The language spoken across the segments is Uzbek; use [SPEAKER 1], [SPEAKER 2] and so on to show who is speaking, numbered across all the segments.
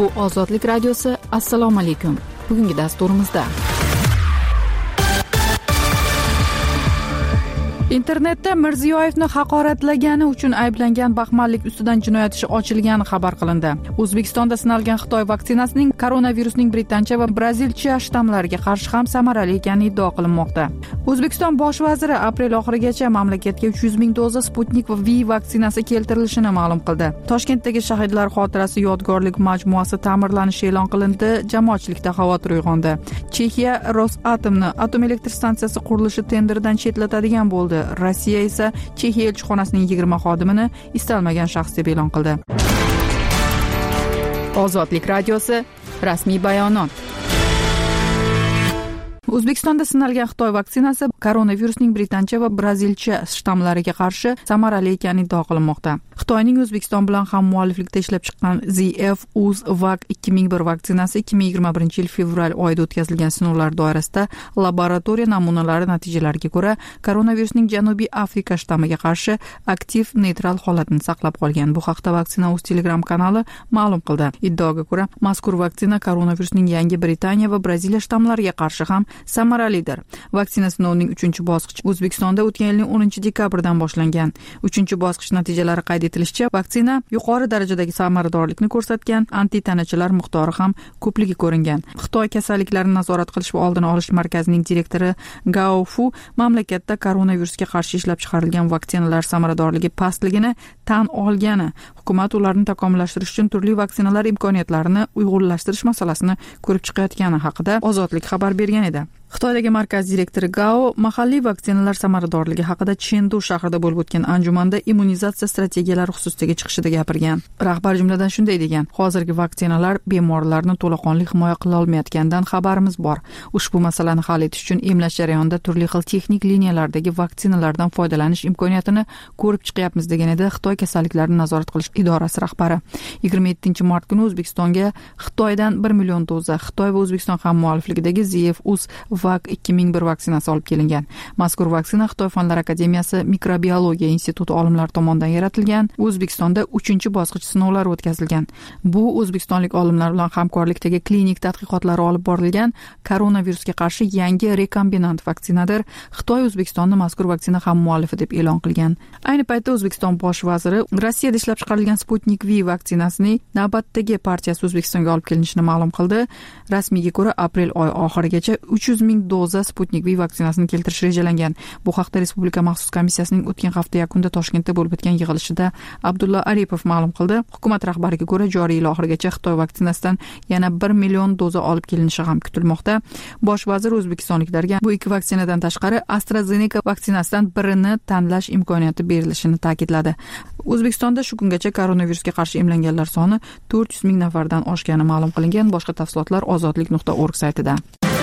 [SPEAKER 1] Bu Ozodlik radiosi. Assalomu alaykum. Bugungi dasturimizda internetda Mirziyoyevni haqoratlagani uchun ayblangan baxmallik ustidan jinoyat ishi ochilgani xabar qilindi. O'zbekistonda sinalgan Xitoy vaksinasining koronavirusning britancha va brazilcha shtammlariga qarshi ham samarali ekani iddao qilinmoqda. O'zbekiston bosh vaziri aprel oxirigacha mamlakatga 300 ming doza Sputnik V vaksinasi keltirilishini ma'lum qildi. Toshkentdagi shahidlar xotirasi yodgorlik majmuasi ta'mirlanishi e'lon qilindi. Jamoatchilikda xavotir uyg'ondi. Chexiya Rosatomni atom elektr stansiyasi qurilishi tenderidan chetlatadigan bo'ldi. Rossiya esa Chexiya elchixonasining 20 xodimini istalmagan shaxs deb e'lon qildi. Ozodlik radiosi rasmiy bayonot. O'zbekistonda sinalgan Xitoy vaksinasi koronavirusning britancha va brazilcha shtammlariga qarshi samarali ekani iddao qilinmoqda. Xitoyning O'zbekiston bilan ham mualliflikda ishlab chiqqan ZF-UZ-VAC 2001 vaksinasi 2021 yil fevral oyida o'tkazilgan sinovlar doirasida laboratoriya namunalari natijalariga ko'ra koronavirusning Janubiy Afrika shtammiga qarshi aktiv neytral holatini saqlab qolgan. Bu haqda vaksina o'z Telegram kanali ma'lum qildi. Iddaoga ko'ra, mazkur vaksina koronavirusning Yangi Britaniya va Braziliya shtammlariga qarshi ham samaralidir. Vaksina sinovining 3-bosqichi O'zbekistonda o'tgan yilning 10-dekabrdan boshlangan. 3-bosqich natijalari qayd etilishicha, vaksina yuqori darajadagi samaradorlikni ko'rsatgan, antitanachalar miqdori ham ko'pligi ko'ringan. Xitoy kasalliklarni nazorat qilish va oldini olish markazining direktori Gao Fu mamlakatda koronavirusga qarshi ishlab chiqarilgan vaksinalar samaradorligi pastligini tan olgani, hukumat ularni takomillashtirish uchun turli vaksinalar imkoniyatlarini uyg'unlashtirish masalasini ko'rib chiqayotgani haqida Ozodlik xabar bergan edi. Xitoydagi markaz direktori Gao mahalliy vaksinalar samaradorligi haqida Chengdu shahrida bo'lib o'tgan anjumanda immunizatsiya strategiyalari xususidagi chiqishida gapirgan. Rahbar jumladan shunday degan: "Hozirgi vaksinalar bemorlarni to'laqonli himoya qila olmayotganidan xabarimiz bor. Ushbu masalani hal etish uchun emlash jarayonida turli xil texnik liniyalardagi vaksinalardan foydalanish imkoniyatini ko'rib chiqyapmiz", degan edi Xitoy kasalliklarni nazorat qilish idorasi rahbari. 27 mart kuni O'zbekistonga Xitoydan 1 million doza Xitoy va O'zbekiston hammuallifligidagi ZF-UZ-VAC 2001 vaksinasi olib kelingan. Mazkur vaksina Xitoy Fanlar akademiyasi mikrobiologiya instituti olimlari tomonidan yaratilgan. O'zbekistonda 3-bosqich sinovlari o'tkazilgan. Bu o'zbekistonlik olimlar bilan hamkorlikdagi klinik tadqiqotlar olib borilgan koronavirusga qarshi yangi rekombinant vaksinadir. Xitoy O'zbekistonni mazkur vaksina hammuallifi deb e'lon qilgan. Ayni paytda O'zbekiston bosh vaziri Rossiyada ishlab chiqarilgan Sputnik V vaksinasining navbatdagi partiyasi O'zbekistonga olib kelinishini ma'lum qildi. Rasmiyga ko'ra, aprel oyi oxirigacha 300 ming doza Sputnik V vaksinasini keltirish rejalangan. Bu haqda Respublika maxsus komissiyasining o'tgan hafta yakunida Toshkentda bo'lib o'tgan yig'ilishida Abdulla Aripov ma'lum qildi. Hukumat rahbariga ko'ra, joriy yil oxirigacha Xitoy vaksinasidan yana 1 million doza olib kelinishi ham kutilmoqda. Bosh vazir o'zbekistonliklarga bu ikki vaksinadan tashqari AstraZeneca vaksinasidan birini tanlash imkoniyati berilishini ta'kidladi. O'zbekistonda shu kungacha koronavirusga qarshi emlanganlar soni 400 ming nafardan oshgani ma'lum qilingan. Boshqa tafsilotlar ozodlik.org saytida.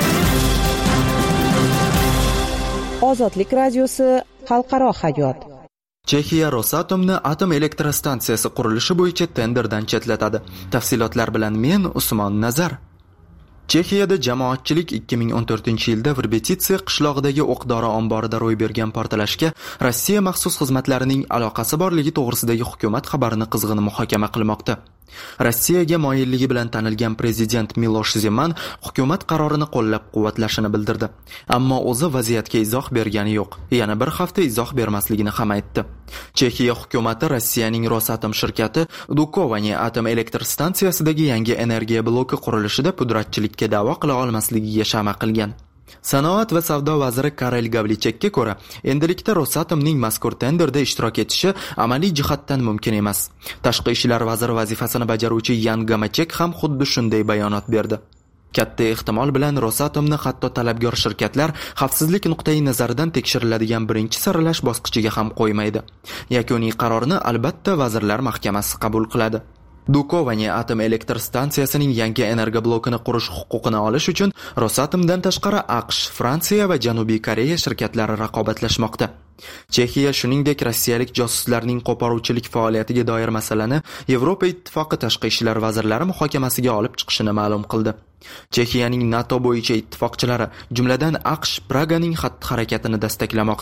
[SPEAKER 2] Ozodlik radiosi xalqaro hayot.
[SPEAKER 3] Chexiya Rosatomni atom elektr stansiyasi qurilishi bo'yicha tenderdan chetlatadi. Tafsilotlar bilan men Usmon Nazar. Chexiyada jamoatchilik 2014-yilda Verbetitsiya qishlog'idagi o'q-dori omborida ro'y bergan portlashga Rossiya maxsus xizmatlarining aloqasi borligi to'g'risidagi hukumat xabarini qizg'in muhokama qilmoqda. Rossiyaga moyilligi bilan tanilgan prezident Milosh Zeman hukumat qarorini qo'llab-quvvatlashini bildirdi. Ammo o'zi vaziyatga izoh bergani yo'q. Yana bir hafta izoh bermasligini ham aytdi. Chexiya hukumati Rossiyaning Rosatom shirkati Dukovany atom elektr stansiyasidagi yangi energiya bloki qurilishida pudratchilikka da'vo qila olmasligiga shama qilgan. Sanoat va savdo vaziri Karel Gavlichekka ko'ra, endilikda Rosatomning mazkur tenderda ishtirok etishi amaliy jihatdan mumkin emas. Tashqi ishlar vaziri vazifasini bajaruvchi Yan Gamachek ham xuddi shunday bayonot berdi. Katta ehtimol bilan Rosatomni hatto talabgor shirkatlar xavfsizlik nuqtai nazaridan tekshiriladigan birinchi saralash bosqichiga ham qo'ymaydi. Yakuniy qarorni albatta vazirlar mahkamasi qabul qiladi. Dukovany atom elektr stansiyasining yangi energiya blokini qurish huquqini olish uchun Rosatomdan tashqari AQSh, Fransiya va Janubiy Koreya shirkatlari raqobatlashmoqda. Chexiya shuningdek rossiyalik josuslarning qo'poruvchilik faoliyatiga doir masalani Yevropa Ittifoqi tashqi ishlar vazirlari muhokamasiga olib chiqishini ma'lum qildi. Chexiyaning NATO bo'yicha ittifoqchilari, jumladan AQSh, Praganing xatti-harakatini destaklamoqda.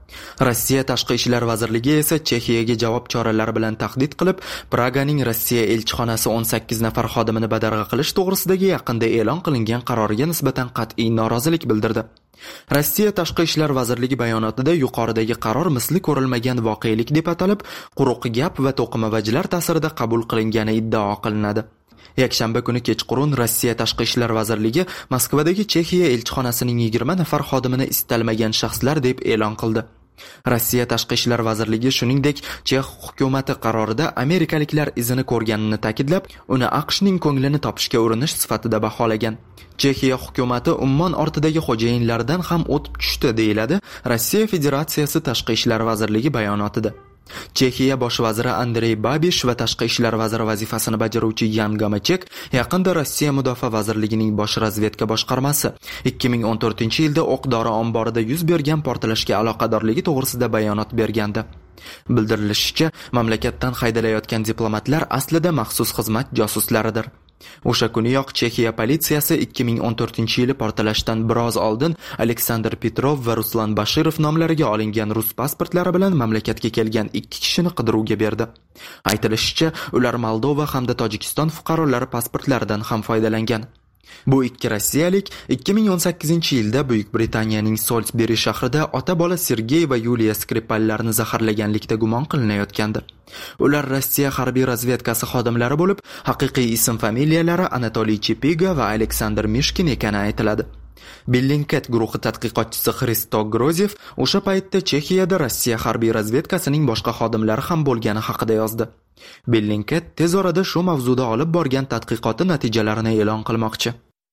[SPEAKER 3] Rossiya Tashqi ishlar vazirligi esa Chexiyaga javob choralari bilan tahdid qilib, Praganing Rossiya elchixonasi 18 nafar xodimini badarg'a qilish to'g'risidagi yaqinda e'lon qilingan qaroriga nisbatan qat'iy norozilik bildirdi. Rossiya Tashqi ishlar vazirligi bayonotida yuqoridagi qaror misli ko'rilmagan voqelik deb atalib, quruq gap va to'qimavajlar ta'sirida qabul qilingani iddao qilinadi. Yakshanba kuni kechqurun Rossiya Tashqi ishlar vazirligi Moskvadagi Chexiya elchixonasining 20 nafar xodimini istalmagan shaxslar deb e'lon qildi. Rossiya Tashqi ishlar vazirligi shuningdek Chex hukumati qarorida amerikaliklar izini ko'rganini ta'kidlab, uni AQShning ko'nglini topishga urinish sifatida baholagan. Chexiya hukumati ummon ortidagi xo'jayinlardan ham o'tib tushdi, deyiladi Rossiya Federatsiyasi Tashqi ishlar vazirligi bayonotida. Chexiya bosh vaziri Andrey Babish va tashqi ishlar vaziri vazifasini bajaruvchi Yan Gamachek yaqinda Rossiya Mudofaa vazirligining bosh razvedka boshqarmasi 2014-yilda o'q-dori omborida yuz bergan portlashga aloqadorligi to'g'risida bayonot bergandi. Bildirilishicha, mamlakatdan haydalayotgan diplomatlar aslida maxsus xizmat josuslaridir. O'sha kuniyoq Chexiya politsiyasi 2014-yili portlashdan biroz oldin Aleksandr Petrov va Ruslan Bashirov nomlariga olingan rus pasportlari bilan mamlakatga kelgan 2 kishini qidiruvga berdi. Aytilishicha, ular Moldova hamda Tojikiston fuqarolari pasportlaridan ham foydalangan. Bu ikki rossiyalik 2018-yilda Buyuk Britaniyaning Salisbury shahrida ota-bola Sergey va Yuliya Skripallarni zaharlaganlikda gumon qilinayotgandi. Ular Rossiya harbiy razvedkasi xodimlari bo'lib, haqiqiy ism-familiyalari Anatoliy Chepiga va Aleksandr Mishkin ekani aytiladi. Bellingcat guruhi tadqiqotchisi Xristo Grozev o'sha paytda Chexiyada Rossiya harbiy razvedkasining boshqa xodimlari ham bo'lgani haqida yozdi. Bellingcat tez orada shu mavzuda olib borgan tadqiqoti natijalarini e'lon qilmoqchi.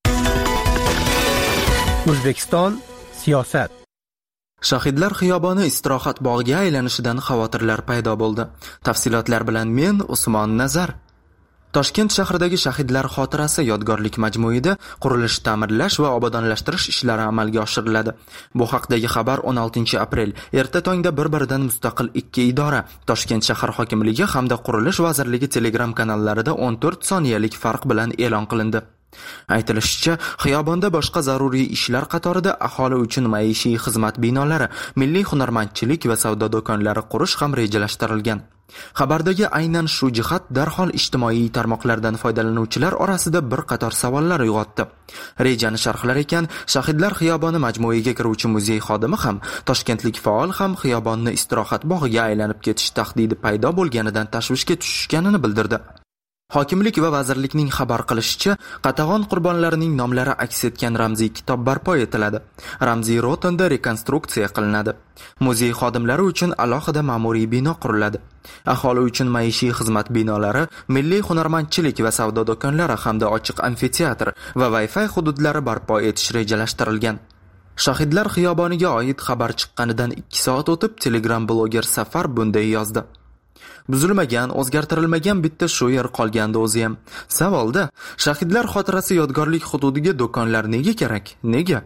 [SPEAKER 4] O'zbekiston siyosat.
[SPEAKER 3] Shahidlar xiyoboni istirohat bog'iga aylanishidan xavotirlar paydo bo'ldi. Tafsilotlar bilan men Usmon Nazar. Toshkent shahridagi Shahidlar xotirasi yodgorlik majmuida qurilish, ta'mirlash va obodonlashtirish ishlari amalga oshiriladi. Bu haqdagi xabar 16-aprel erta tongda bir-biridan mustaqil 2 idora, Toshkent shahar hokimligi hamda Qurilish vazirligi Telegram kanallarida 14 soniyalik farq bilan e'lon qilindi. Aytilishicha, xiyobonda boshqa zaruriy ishlar qatorida aholi uchun maishiy xizmat binolari, milliy hunarmandchilik va savdo do'konlari qurish ham rejalashtirilgan. Xabardagi aynan shu jihat darhol ijtimoiy tarmoqlardan foydalanuvchilar orasida bir qator savollar uyg'otdi. Rejani sharhlar ekan, Shahidlar xiyoboni majmuiga kiruvchi muzey xodimi ham, toshkentlik faol ham xiyobonni istirohat bog'iga aylanib ketish tahdidi paydo bo'lganidan tashvishga tushishganini bildirdi. Hokimlik va vazirlikning xabar qilishicha, qatag'on qurbonlarining nomlari aks etgan ramziy kitob barpo etiladi. Ramziy rotonda rekonstruksiya qilinadi. Muzey xodimlari uchun alohida ma'muriy bino quriladi. Aholi uchun maishiy xizmat binolari, milliy hunarmandchilik va savdo do'konlari hamda ochiq amfiteatr va Wi-Fi hududlari barpo etish rejalashtirilgan. Shahidlar xiyoboniga oid xabar chiqqanidan 2 soat o'tib Telegram bloger Safar bunday yozdi. Buzilmagan, o'zgartirilmagan bitta shu yer qolgandi o'zi ham. Savolda, Shahidlar xotirasi yodgorlik hududiga do'konlar nega kerak? Nega?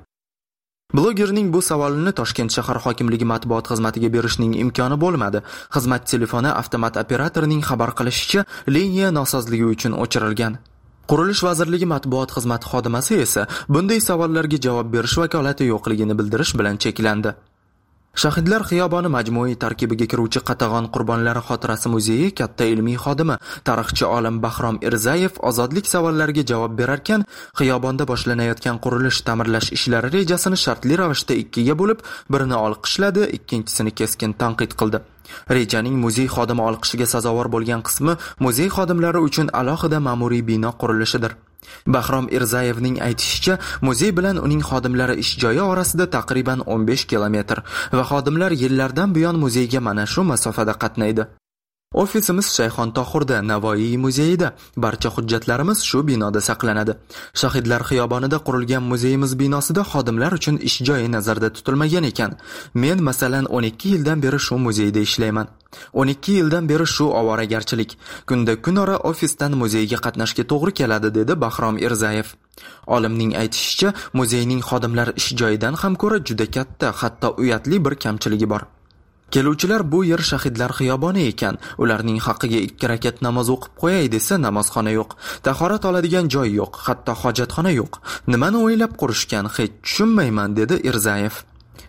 [SPEAKER 3] Blogerning bu savolini Toshkent shahar hokimligi matbuot xizmatiga berishning imkoni bo'lmadi. Xizmat telefoni avtomat operatorining xabar qilishicha, liniya nosozligi uchun o'chirilgan. Qurilish vazirligi matbuot xizmati xodimasi esa bunday savollarga javob berish vakolati yo'qligini bildirish bilan cheklandi. Shahidlar xiyoboni majmuiy tarkibiga kiruvchi Qatag'on qurbonlari xotirasi muzeyi katta ilmiy xodimi, tarixchi olim Bahrom Irzayev ozodlik savollariga javob berarkan, xiyobonda boshlanayotgan qurilish, ta'mirlash ishlari rejasini shartli ravishda 2 ga bo'lib, birini olqishladi, ikkinchisini keskin tanqid qildi. Rejaning muzey xodimi olqishiga sazovor bo'lgan qismi muzey xodimlari uchun alohida ma'muriy bino qurilishidir. Bahrom Irzayevning aytishicha, muzey bilan uning xodimlari ish joyi orasida taqriban 15 kilometr va xodimlar yillardan buyon muzeyga mana shu masofada qatnaydi. Ofisimiz Shayxon Tohurda, Navoiy muzeyida. Barcha hujjatlarimiz shu binoda saqlanadi. Shahidlar xiyobonida qurilgan muzeyimiz binosida xodimlar uchun ish joyi nazarda tutilmagan ekan. Men masalan 12 yildan beri shu muzeyda ishlayman. 12 yildan beri shu ovoragarchilik. Kunda kunora ofisdan muzeyga qatnashga to'g'ri keladi, dedi Bahrom Irzayev. Olimning aytishicha, muzeyning xodimlar ish joyidan ham ko'ra juda katta, hatto uyatli bir kamchiligi bor. Keluvchilar bu yer Shahidlar xiyoboni ekan, ularning haqqiga 2 rakat namoz o'qib qo'yay desa namozxona yo'q, tahorat oladigan joy yo'q, hatto hojatxona yo'q. Nimani o'ylab qurishgan, hech tushunmayman, dedi Irzayev.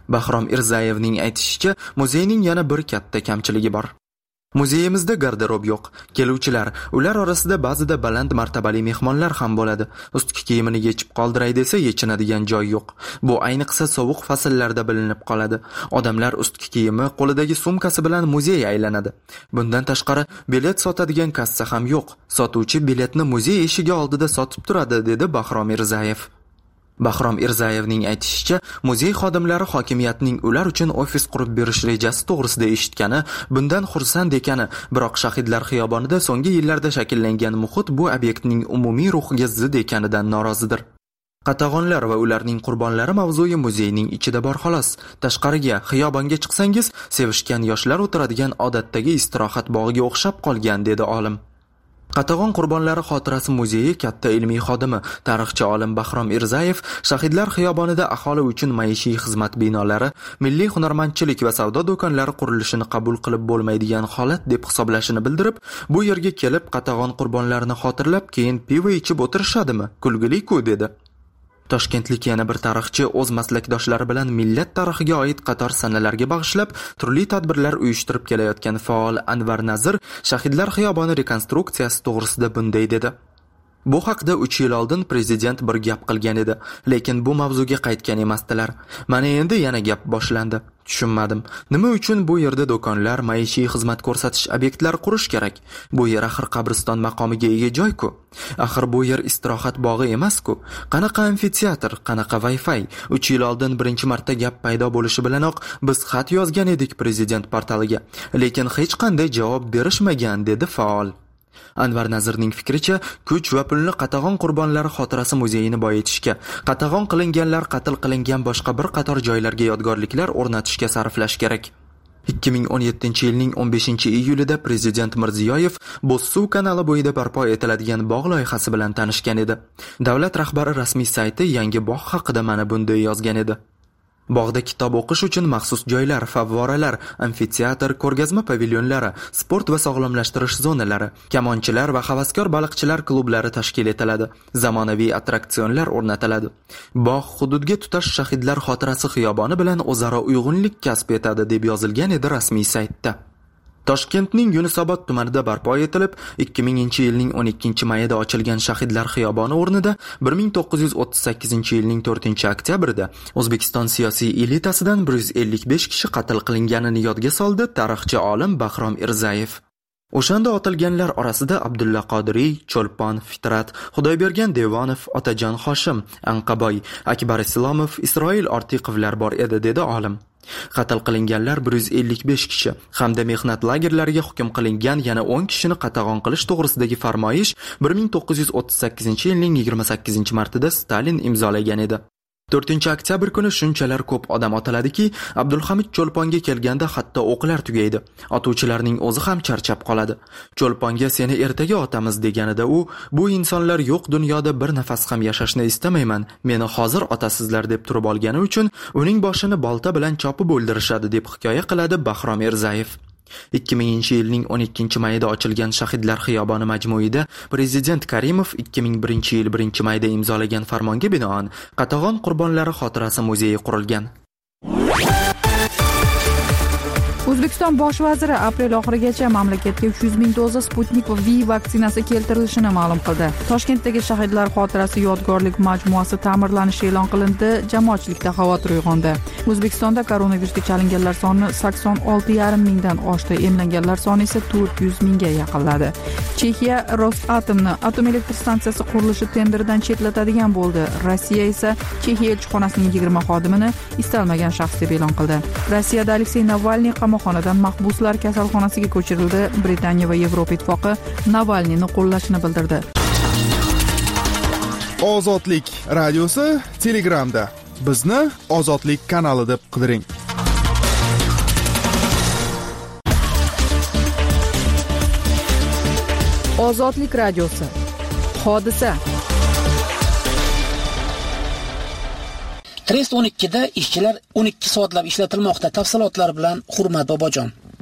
[SPEAKER 3] Bahrom Irzayevning aytishicha, muzeyning yana bir katta kamchiligi bor. Muzeyimizda garderob yo'q. Keluvchilar, ular orasida ba'zida baland martabali mehmonlar ham bo'ladi. Ustki kiyimini yechib qoldiray desa, yechinadigan joy yo'q. Bu ayniqsa sovuq fasllarda bilinib qoladi. Odamlar ustki kiyimi, qo'lidagi sumkasi bilan muzey aylanadi. Bundan tashqari, bilet sotadigan kassa ham yo'q. Sotuvchi biletni muzey eshigi oldida sotib turadi, dedi Bahrom Irzayev. Bahrom Irzayevning aytishicha, muzey xodimlari hokimiyatning ular uchun ofis qurib berish rejasi to'g'risida eshitgani, bundan xursand ekani, biroq Shahidlar xiyobonida so'nggi yillarda shakllangan muhit bu obyektning umumiy ruhiga zid ekanidan norozidir. Qatag'onlar va ularning qurbonlari mavzui muzeyning ichida bor xolos. Tashqariga, xiyobonga chiqsangiz, sevishgan yoshlar o'tiradigan odatdagi istirohat bog'iga o'xshab qolgan, dedi olim. Qatag'on qurbonlari xotirasi muzeyi katta ilmiy xodimi, tarixchi olim Bahrom Irzayev Shahidlar xiyobonida aholi uchun maishiy xizmat binolari, milliy hunarmandchilik va savdo do'konlari qurilishini qabul qilib bo'lmaydigan holat deb hisoblashini bildirib, bu yerga kelib Qatag'on qurbonlarini xotirlab, keyin pivo ichib o'tirishadimi? Kulgili-ku, dedi. Toshkentlik yana bir tarixchi o'z maslakdoshlari bilan millat tarixiga oid qator sanalarga bag'ishlab turli tadbirlar uyushtirib kelayotgan faol Anvar Nazir Shahidlar xiyoboni rekonstruksiyasi to'g'risida bunday dedi. Bu haqda 3 yil oldin prezident bir gap qilgan edi, lekin bu mavzuga qaytgan emasdilar. Mana endi yana gap boshlandi. Tushunmadim. Nima uchun bu yerda do'konlar, maishiy xizmat ko'rsatish obyektlari qurish kerak? Bu yer axir qabriston maqomiga ega joy-ku. Axir bu yer istirohat bog'i emas-ku. Qanaqa amfiteatr, qanaqa Wi-Fi? 3 yil oldin birinchi marta gap paydo bo'lishi bilanoq biz xat yozgan edik prezident portaliga, lekin hech qanday javob berishmagan, dedi faol. Anvar Nazirning fikricha, kuch va pulni Qatag'on qurbonlari xotirasi muzeyini boyitishga, Qatag'on qilinganlar qatl qilingan boshqa bir qator joylarga yodgorliklar o'rnatishga sarflash kerak. 2017-yilning 15-iyulida prezident Mirziyoyev Bo'zsuv kanali bo'yida barpo etiladigan bog' loyihasi bilan tanishgan edi. Davlat rahbari rasmiy sayti yangi bog' haqida mana bunday yozgan edi. Bog'da kitob o'qish uchun maxsus joylar, favvoralar, amfiteatr, ko'rgazma pavilyonlari, sport va sog'lomlashtirish zonalari, kamonchilar va havaskor baliqchilar klublari tashkil etiladi. Zamonaviy attraksionlar o'rnatiladi. Bog' hududga tutash Shahidlar xotirasi xiyoboni bilan o'zaro uyg'unlik kasb etadi, deb yozilgan edi rasmiy saytda. Toshkentning Yunusobod tumanida barpo etilib, 2000-yilning 12-mayida ochilgan Shahidlar xiyoboni o'rnida 1938-yilning 4-oktyabrida O'zbekiston siyosiy elitasidan 155 kishi qatl qilinganini yodga soldi tarixchi olim Bahrom Irzayev. O'shanda otilganlar orasida Abdulla Qodiriy, Cho'lpon Fitrat, Xudoybergan Devonov, Otajon Hoshim, Anqaboy, Akbar Islomov, Isroil Ortiqovlar bor edi, dedi olim. Qatl qilinganlar 155 kishi hamda mehnat lagerlariga hukm qilingan yana 10 kishini qatag'on qilish to'g'risidagi farmoyish 1938-yilning 28-martida Stalin imzolagan edi. 4-oktyabr kuni shunchalar ko'p odam otiladiki, Abdulhamid Cho'lponga kelganda hatto o'qlar tugaydi. Otuvchilarning o'zi ham charchab qoladi. Cho'lponga seni ertaga otamiz deganida u, bu insonlar yo'q dunyoda bir nafas ham yashashni istamayman, meni hozir otasizlar deb turib olgani uchun uning boshini bolta bilan chopib o'ldirishadi, deb hikoya qiladi Bahrom Irzayev. 2000-yilning 12-mayida ochilgan Shahidlar xiyoboni majmuida prezident Karimov 2001-yil 1-mayda imzolagan farmonga binoan Qatag'on qurbonlari xotirasi muzeyi qurilgan.
[SPEAKER 1] O'zbekiston bosh vaziri aprel oxirigacha mamlakatga 300 ming doza Sputnik V vaksinasi keltirilishini ma'lum qildi. Toshkentdagi Shahidlar xotirasi yodgorlik majmuasi ta'mirlanishi e'lon qilindi, jamoatchilikda xavotir uyg'ondi. O'zbekistonda koronavirusga chalinganlar soni 86,5 mingdan oshdi, emlanganlar soni esa 400 mingga yaqinladi. Chexiya Rosatomni atom elektr stansiyasi qurilishi tenderidan chetlatadigan bo'ldi. Rossiya esa Chexiya elchixonasining 20 xodimini istalmagan shaxs deb e'lon qildi. Rossiyada Aleksey Navalniy qamoqxonadan mahbuslar kasalxonasiga ko'chirildi. Britaniya va Yevropa ittifoqi Navalniyni qo'llashini bildirdi.
[SPEAKER 5] Ozodlik radiosi Telegramda. Bizni Ozodlik kanali deb qidiring.
[SPEAKER 1] Ozodlik radiosi. Hodisa.
[SPEAKER 6] Trest 12 da ishchilar 12 soatlab ishlatilmoqda. Tafsilotlar bilan Hurmat Bobojon.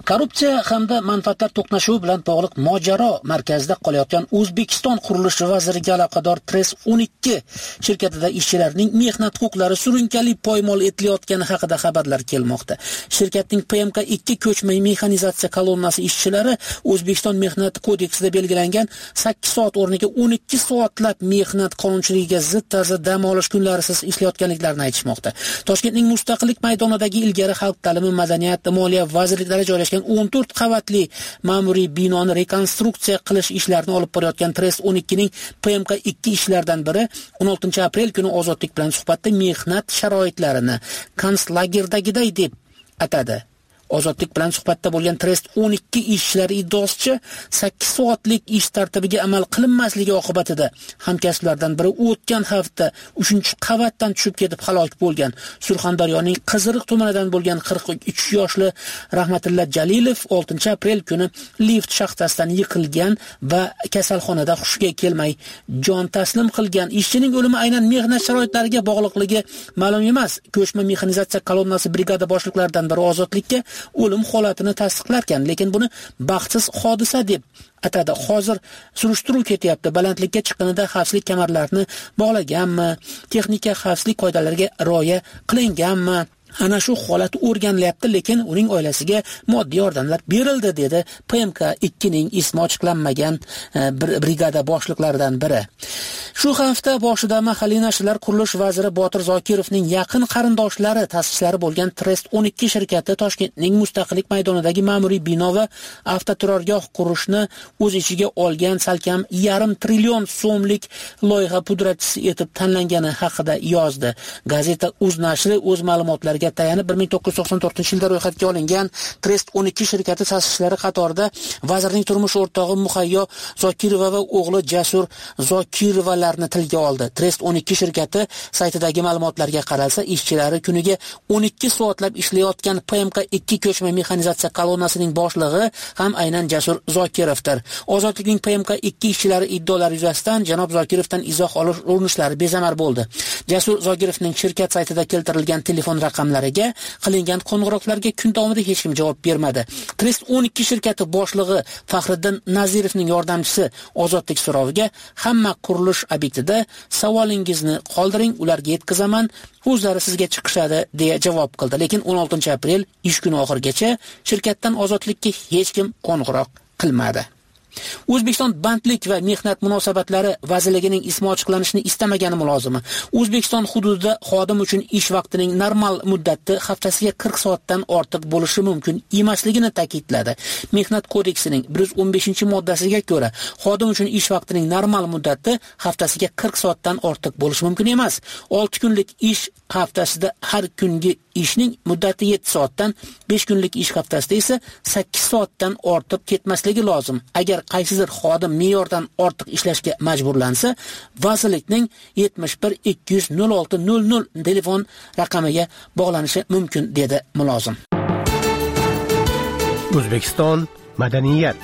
[SPEAKER 6] Korrupsiya hamda manfaatlar to'qnashuvi bilan bog'liq mojaro markazida qolayotgan O'zbekiston qurilish vaziriga aloqador Tres 12 shirkatida ishchilarning mehnat huquqlari surunkali poymol etilayotgani haqida xabarlar kelmoqda. Shirkatning PMK 2 ko'chma mexanizatsiya kolonnasi ishchilari O'zbekiston mehnat kodeksida belgilangan 8 soat o'rniga 12 soatlab mehnat qonunchiligiga zid tarzda dam olish kunlarisiz ishlayotganliklarini aytishmoqda. Toshkentning Mustaqillik maydonidagi ilgari xalq ta'limi, madaniyat, moliya vazirliklari joylashgan 14 qavatli ma'muriy binoni rekonstruksiya qilish ishlarini olib borayotgan Tres 12 ning PMK 2 ishlaridan biri 16 aprel kuni Ozodlik bilan suhbatda mehnat sharoitlarini konslagerdagiday deb atadi. Ozodlik bilan suhbatda bo'lgan Trest 12 ishchilari iddaosicha 8 soatlik ish tartibiga amal qilinmasligi oqibatida hamkasblardan biri o'tgan hafta 3-qavatdan tushib ketib halok bo'lgan. Surxondaryoning Qiziriq tumanidan bo'lgan 43 yoshli Rahmatilla Jalilov 6 aprel kuni lift shaxtasidan yiqilgan va kasalxonada hushiga kelmay jon taslim qilgan. Ishchining o'limi aynan mehnat sharoitlariga bog'liqligi ma'lum emas. Ko'chma mexanizatsiya kolonnasi brigada boshliqlaridan biri Ozodlikka o'lim holatini tasdiqlarkan, lekin buni baxtsiz hodisa deb atadi. Hozir surishtiruv ketyapti. Balandlikka chiqqanida xavfsizlik kamarlarini bog'laganmi, texnika xavfsizlik qoidalariga rioya qilinganmi? Ana shu holat o'rganilyapti, lekin uning oilasiga moddiy yordamlar berildi, dedi PMK 2 ning ismi ochiqlanmagan brigada boshliqlaridan biri. Shu hafta boshida mahalliy nashrlar qurilish vaziri Botir Zokirovning yaqin qarindoshlari ta'sischilari bo'lgan Trest 12 shirkati Toshkentning Mustaqillik maydonidagi ma'muriy bino va avtoturargoh qurishni o'z ichiga olgan salkam 1,5 trillion so'mlik loyiha pudratchisi etib tanlangani haqida yozdi. Gazeta Uz nashri o'z ma'lumotlariga tayanib 1994-yilda ro'yxatga olingan Trest 12 shirkati ta'sischilari qatorida vazirning turmush o'rtog'i Muhayyo Zokirova va o'g'li Jasur Zokirovalarni tilga oldi. Trest 12 shirkati saytidagi ma'lumotlarga qaralsa, ishchilari kuniga 12 soatlab ishlayotgan PMK 2 ko'chma mexanizatsiya kolonnasining boshlig'i ham aynan Jasur Zokirovdir. Ozodlikning PMK 2 ishchilari iddolari yuzasidan janob Zokirovdan izoh olish urinishlari bezamar bo'ldi. Jasur Zokirovning shirkat saytida keltirilgan telefon raqamlariga qilingan qo'ng'iroqlarga kun davomida hech kim javob bermadi. Trest 12 shirkati boshlig'i Faxriddin Nazirovning yordamchisi Ozodlik so'roviga hamma qurilish obyektida savolingizni qoldiring, ularga yetkazaman, o'zlari sizga chiqishadi deya javob qildi. Lekin 16 aprel ish kuni oxirigacha shirkatdan Ozodlikka hech kim qo'ng'iroq qilmadi. O'zbekiston bandlik va mehnat munosabatlari vazirligining ismi ochiqlanishini istamagani mulozimi O'zbekiston hududida xodim uchun ish vaqtining normal muddati haftasiga 40 soatdan ortiq bo'lishi mumkin emasligini ta'kidladi. Mehnat kodeksining 115-moddasiga ko'ra, xodim uchun ish vaqtining normal muddati haftasiga 40 soatdan ortiq bo'lishi mumkin emas. 6 kunlik ish haftasida har kungi ishning muddati 7 soatdan, 5 kunlik ish haftasida esa 8 soatdan ortib ketmasligi lozim. Agar qaysidir xodim me'yordan ortiq ishlashga majburlansa, vazirlikning 71 200 06 00 telefon raqamiga bog'lanishi mumkin, dedi mulozim.
[SPEAKER 4] O'zbekiston madaniyat.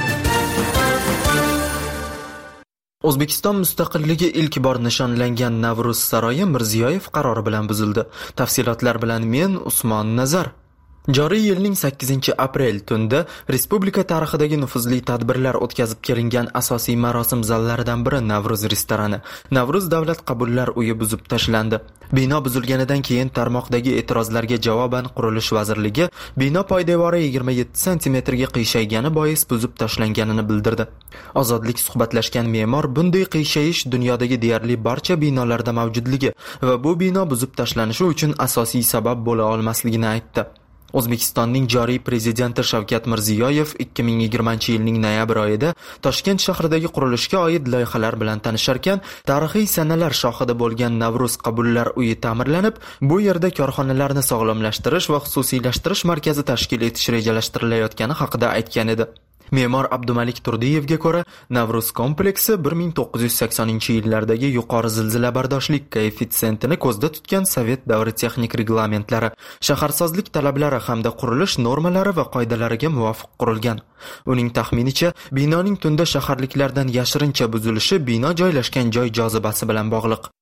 [SPEAKER 3] O'zbekiston mustaqilligi ilk bor nishonlangan Navruz saroyi Mirziyoyev qarori bilan buzildi. Tafsilotlar bilan men Usmon Nazar. Joriy yilning 8-aprel tunda respublika tarixidagi nufuzli tadbirlar o'tkazib kelingan asosiy marosim zallaridan biri Navruz restorani, Navruz davlat qabullar uyi buzib tashlandi. Bino buzilganidan keyin tarmoqdagi e'tirozlarga javoban Qurilish vazirligi bino poydevori 27 sm ga qiyshaygani bois buzib tashlanganini bildirdi. Ozodlik suhbatlashgan me'mor bunday qiyshayish dunyodagi deyarli barcha binolarda mavjudligi va bu bino buzib tashlanishi uchun asosiy sabab bo'la olmasligini aytdi. O'zbekistonning joriy prezidenti Shavkat Mirziyoyev 2020-yilning noyabr oyida Toshkent shahridagi qurilishga oid loyihalar bilan tanisharkan, tarixiy sanalar shohidi bo'lgan Navruz qabullar uyi ta'mirlanib, bu yerda korxonalarni sog'lomlashtirish va xususiylashtirish markazi tashkil etish rejalashtirilayotgani haqida aytgan edi. Me'mor Abdumalik Turdiyevga ko'ra, Navruz kompleksi 1980-yillardagi yuqori zilzilabardoshlik koeffitsiyentini ko'zda tutgan Sovet davri texnik reglamentlari, shaharsozlik talablari hamda qurilish normalari va qoidalariga muvofiq qurilgan. Uning taxminicha, binoning tunda shaharliklardan yashirincha buzilishi bino joylashgan joy jozibasi bilan bog'liq.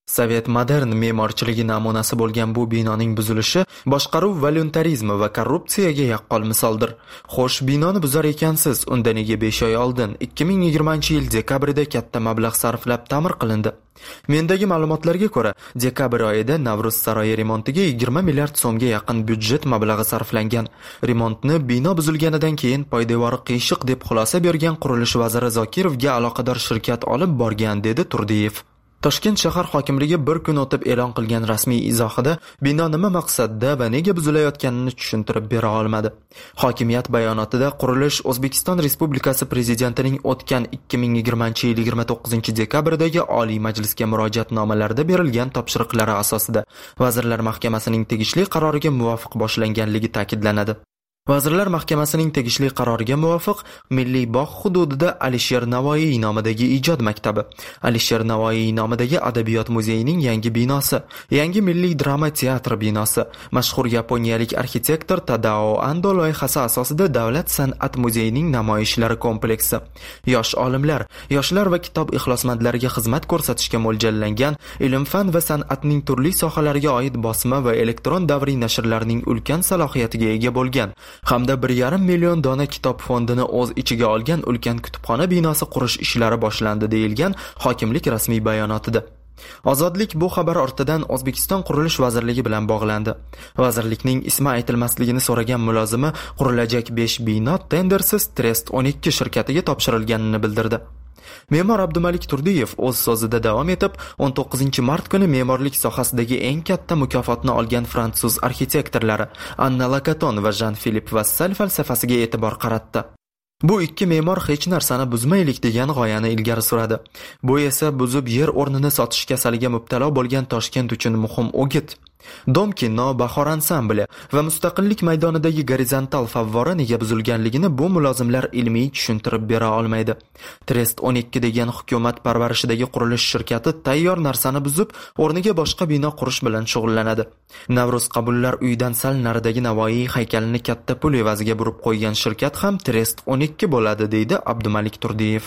[SPEAKER 3] Sovet modern me'morchiligi namunasi bo'lgan bu binoning buzilishi boshqaruv voluntarizmi va korrupsiyaga yaqqol misoldir. Xo'sh, binoni buzar ekansiz, unda nega 5 oy oldin 2020-yil dekabrida katta mablag' sarflab ta'mir qilindi? Mendagi ma'lumotlarga ko'ra, dekabr oyida Navruz saroyi remontiga 20 milliard so'mga yaqin byudjet mablag'i sarflangan. Remontni bino buzilganidan keyin poydevori qiyshiq deb xulosa bergan qurilish vaziri Zokirovga aloqador shirkat olib borgan, dedi Turdiyev. Toshkent shahar hokimligi bir kun o'tib e'lon qilgan rasmiy izohida bino nima maqsadda va nega buzilayotganini tushuntirib bera olmadi. Hokimiyat bayonotida qurilish O'zbekiston Respublikasi Prezidentining o'tgan 2020-yil 29 dekabrdagi Oliy Majlisga murojaatnomalarda berilgan topshiriqlari asosida Vazirlar Mahkamasining tegishli qaroriga muvofiq boshlanganligi ta'kidlanadi. Vazirlar Mahkamasining tegishli qaroriga muvofiq Milliy bog' hududida Alisher Navoiy nomidagi ijod maktabi, Alisher Navoiy nomidagi adabiyot muzeyining yangi binosi, yangi Milliy drama teatri binosi, mashhur yaponiyalik arxitektor Tadao Ando loyihasi asosida Davlat san'at muzeyining namoyishlari kompleksi, yosh olimlar, yoshlar va kitob ixlosmandlariga xizmat ko'rsatishga mo'ljallangan ilm-fan va san'atning turli sohalariga oid bosma va elektron davriy nashrlarning ulkan salohiyatiga ega bo'lgan hamda 1,5 million dona kitob fondini o'z ichiga olgan ulkan kutubxona binosi qurish ishlari boshlandi, deyilgan hokimlik rasmiy bayonotida. Ozodlik bu xabar ortidan O'zbekiston Qurilish vazirligi bilan bog'landi. Vazirlikning ismi aytilmasligini so'ragan mulozimi qurilajak 5 bino tendersiz Trest 12 shirkatiga topshirilganini bildirdi. Me'mor Abdumalik Turdiyev o'z so'zida davom etib, 19 mart kuni me'morlik sohasidagi eng katta mukofotni olgan fransuz arxitektorlari Anna Lakaton va Jean-Philippe Vassal falsafasiga e'tibor qaratdi. Bu ikki me'mor hech narsani buzmaylik degan g'oyani ilgari suradi. Bu esa buzib yer o'rnini sotish kasaliga mubtalo bo'lgan Toshkent uchun muhim o'git. Dom kino, Bahor ansambli va Mustaqillik maydonidagi gorizontal favvora nega buzilganligini bu mulozimlar ilmiy tushuntirib bera olmaydi. Trest 12 degan hukumat parvarishidagi qurilish shirkati tayyor narsani buzib, o'rniga boshqa bino qurish bilan shug'ullanadi. Navruz qabullar uyidan sal naridagi Navoiy haykalini katta pul evaziga burib qo'ygan shirkat ham Trest 12 bo'ladi, deydi Abdumalik Turdiyev.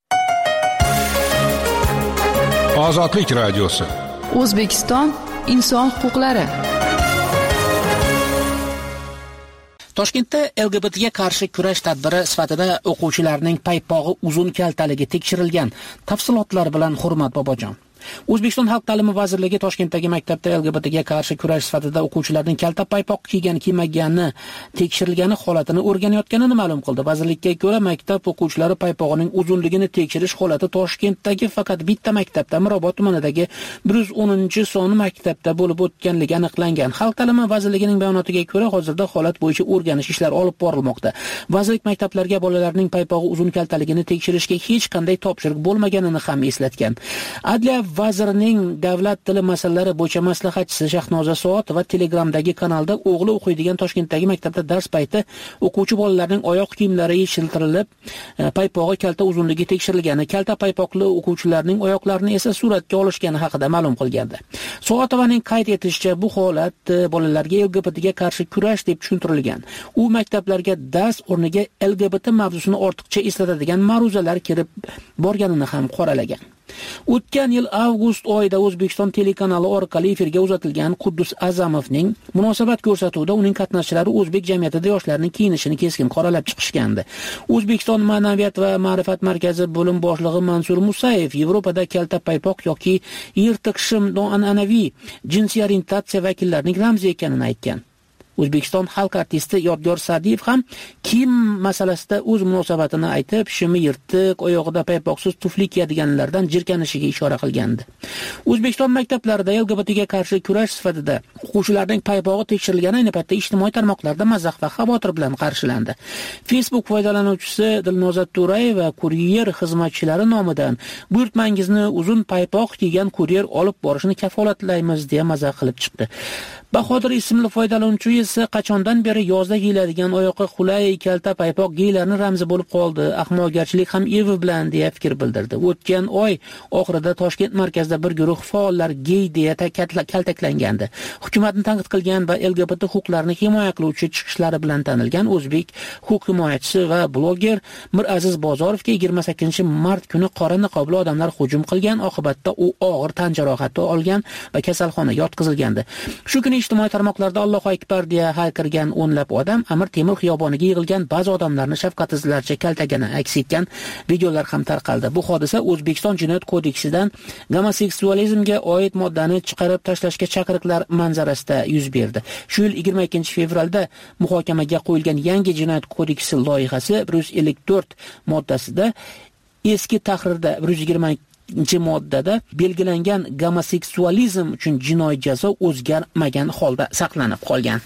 [SPEAKER 4] Ozodlik radiosi.
[SPEAKER 1] O'zbekiston inson huquqlari.
[SPEAKER 6] Toshkentda LGBTga qarshi kurash tadbiri sifatida o'quvchilarning paypog'i uzun kaltaligi tekshirilgan. Tafsilotlar bilan Hurmat Bobojon. O'zbekiston Xalq ta'limi vazirligi Toshkentdagi maktabda LGBTga qarshi kurash sifatida o'quvchilarning kalta paypoq kiymagani tekshirilgani holatini o'rganayotganini ma'lum qildi. Vazirlikka ko'ra, maktab o'quvchilari paypog'ining uzunligini tekshirish holati Toshkentdagi faqat bitta maktabda, Mirobod tumanidagi 110-son maktabda bo'lib o'tganligi aniqlangan. Xalq ta'limi vazirligining bayonotiga ko'ra, hozirda holat bo'yicha o'rganish ishlari olib borilmoqda. Vazirlik maktablarga bolalarning paypog'i uzun kaltaligini tekshirishga hech qanday topshiriq bo'lmaganini ham eslatgan. Adliya vazirining davlat tili masalalari bo'yicha maslahatchisi Shahnoza Soat va Telegramdagi kanalda o'g'li o'qiydigan Toshkentdagi maktabda dars payti o'quvchi bolalarning oyoq kiyimlari yechiltirilib, paypog'i kalta uzunligi tekshirilgani, kalta paypoqli o'quvchilarning oyoqlarini esa suratga olishgani haqida ma'lum qilgandi. Soatovaning qayd etishicha, bu holat bolalarga LGBTga qarshi kurash deb tushuntirilgan. U maktablarga dars o'rniga LGBT mavzusini ortiqcha eslatadigan ma'ruzalar kirib borganini ham qoralagan. O'tgan yil avgust oyida O'zbekiston telekanali orqali efirga uzatilgan Quddus Azamovning munosabat ko'rsatuvida uning qatnashchilari o'zbek jamiyatida yoshlarning kiyinishini keskin qoralab chiqishgandi. O'zbekiston Ma'naviyat va ma'rifat markazi bo'lim boshlig'i Mansur Musayev Yevropada kalta paypoq yoki yirtiq shim noan'anaviy jinsiy orientatsiya vakillarining ramzi ekanini aytgan. O'zbekiston xalq artisti Yodgor Sa'diyev ham kiyim masalasida o'z munosabatini aytib, shimi yirtiq, oyog'ida paypoqsiz tufli kiyadiganlardan jirkanishiga ishora qilgandi. O'zbekiston maktablarida LGBTga qarshi kurash sifatida o'quvchilarning paypog'i tekshirilgani ayni paytda ijtimoiy tarmoqlarda mazax va xavotir bilan qarshilandi. Facebook foydalanuvchisi Dilnoza To'rayeva kuryer xizmatchilari nomidan buyurtmangizni uzun paypoq kiygan kuryer olib borishni kafolatlaymiz deya mazax qilib chiqdi. Bahodir ismli foydalanuvchi esa qachondan beri yozda kiyiladigan oyoqqa qulay kalta paypoq geylarni ramzi bo'lib qoldi. Ahmoqgarchilik ham evi bilan deya fikr bildirdi. O'tgan oy oxirida Toshkent markazida bir guruh faollar gey deya kaltaklangandi. Hukumatni tanqid qilgan va LGBT huquqlarini himoya qiluvchi chiqishlari bilan tanilgan o'zbek huquq himoyachisi va bloger Miraziz Bozorovga 28-mart kuni qora niqobli odamlar hujum qilgan. Oqibatda u og'ir tan jarohati olgan va kasalxonaga yotqizilgandi. Shu kuni ijtimoiy tarmoqlarda Allohu akbar deya hayqirgan o'nlab odam Amir Temur xiyoboniga yig'ilgan ba'zi odamlarni shafqatsizlarcha kaltagani aks etgan videolar ham tarqaldi. Bu hodisa O'zbekiston Jinoyat kodeksidan gomoseksualizmga oid moddani chiqarib tashlashga chaqiriqlar manzarasida yuz berdi. Shu yil 22-fevralda muhokamaga qo'yilgan yangi Jinoyat kodeksi loyihasi 154 moddasida eski tahrirda 120-moddada belgilangan gomoseksualizm uchun jinoiy jazo o'zgarmagan holda saqlanib qolgan.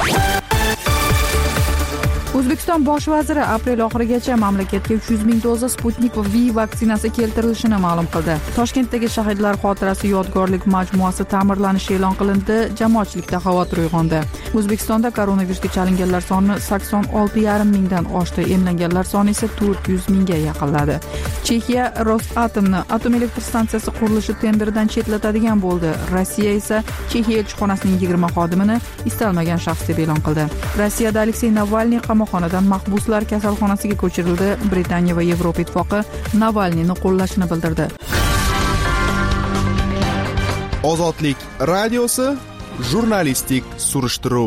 [SPEAKER 1] O'zbekiston bosh vaziri aprel oxirigacha mamlakatga 300 ming doza Sputnik V vaksinasi keltirilishini ma'lum qildi. Toshkentdagi shahidlar xotirasi yodgorlik majmuasi ta'mirlanishi e'lon qilindi. Jamoatchilikda xavotir uyg'ondi. O'zbekistonda koronavirusga chalinganlar soni 86,5 mingdan oshdi. Emlanganlar soni esa 400 mingga yaqinladi. Chexiya Rosatomni atom elektr stansiyasi qurilishi tenderidan chetlatadigan bo'ldi. Rossiya esa Chexiya elchixonasining 20 xodimini istalmagan shaxs deb e'lon qildi. Rossiyada Aleksey Navalniy qamoqxonadan mahbuslar kasalxonasiga ko'chirildi. Britaniya va Yevropa ittifoqi Navalniyni qo'llashini bildirdi.
[SPEAKER 5] Ozodlik radiosi jurnalistik surishtiruv.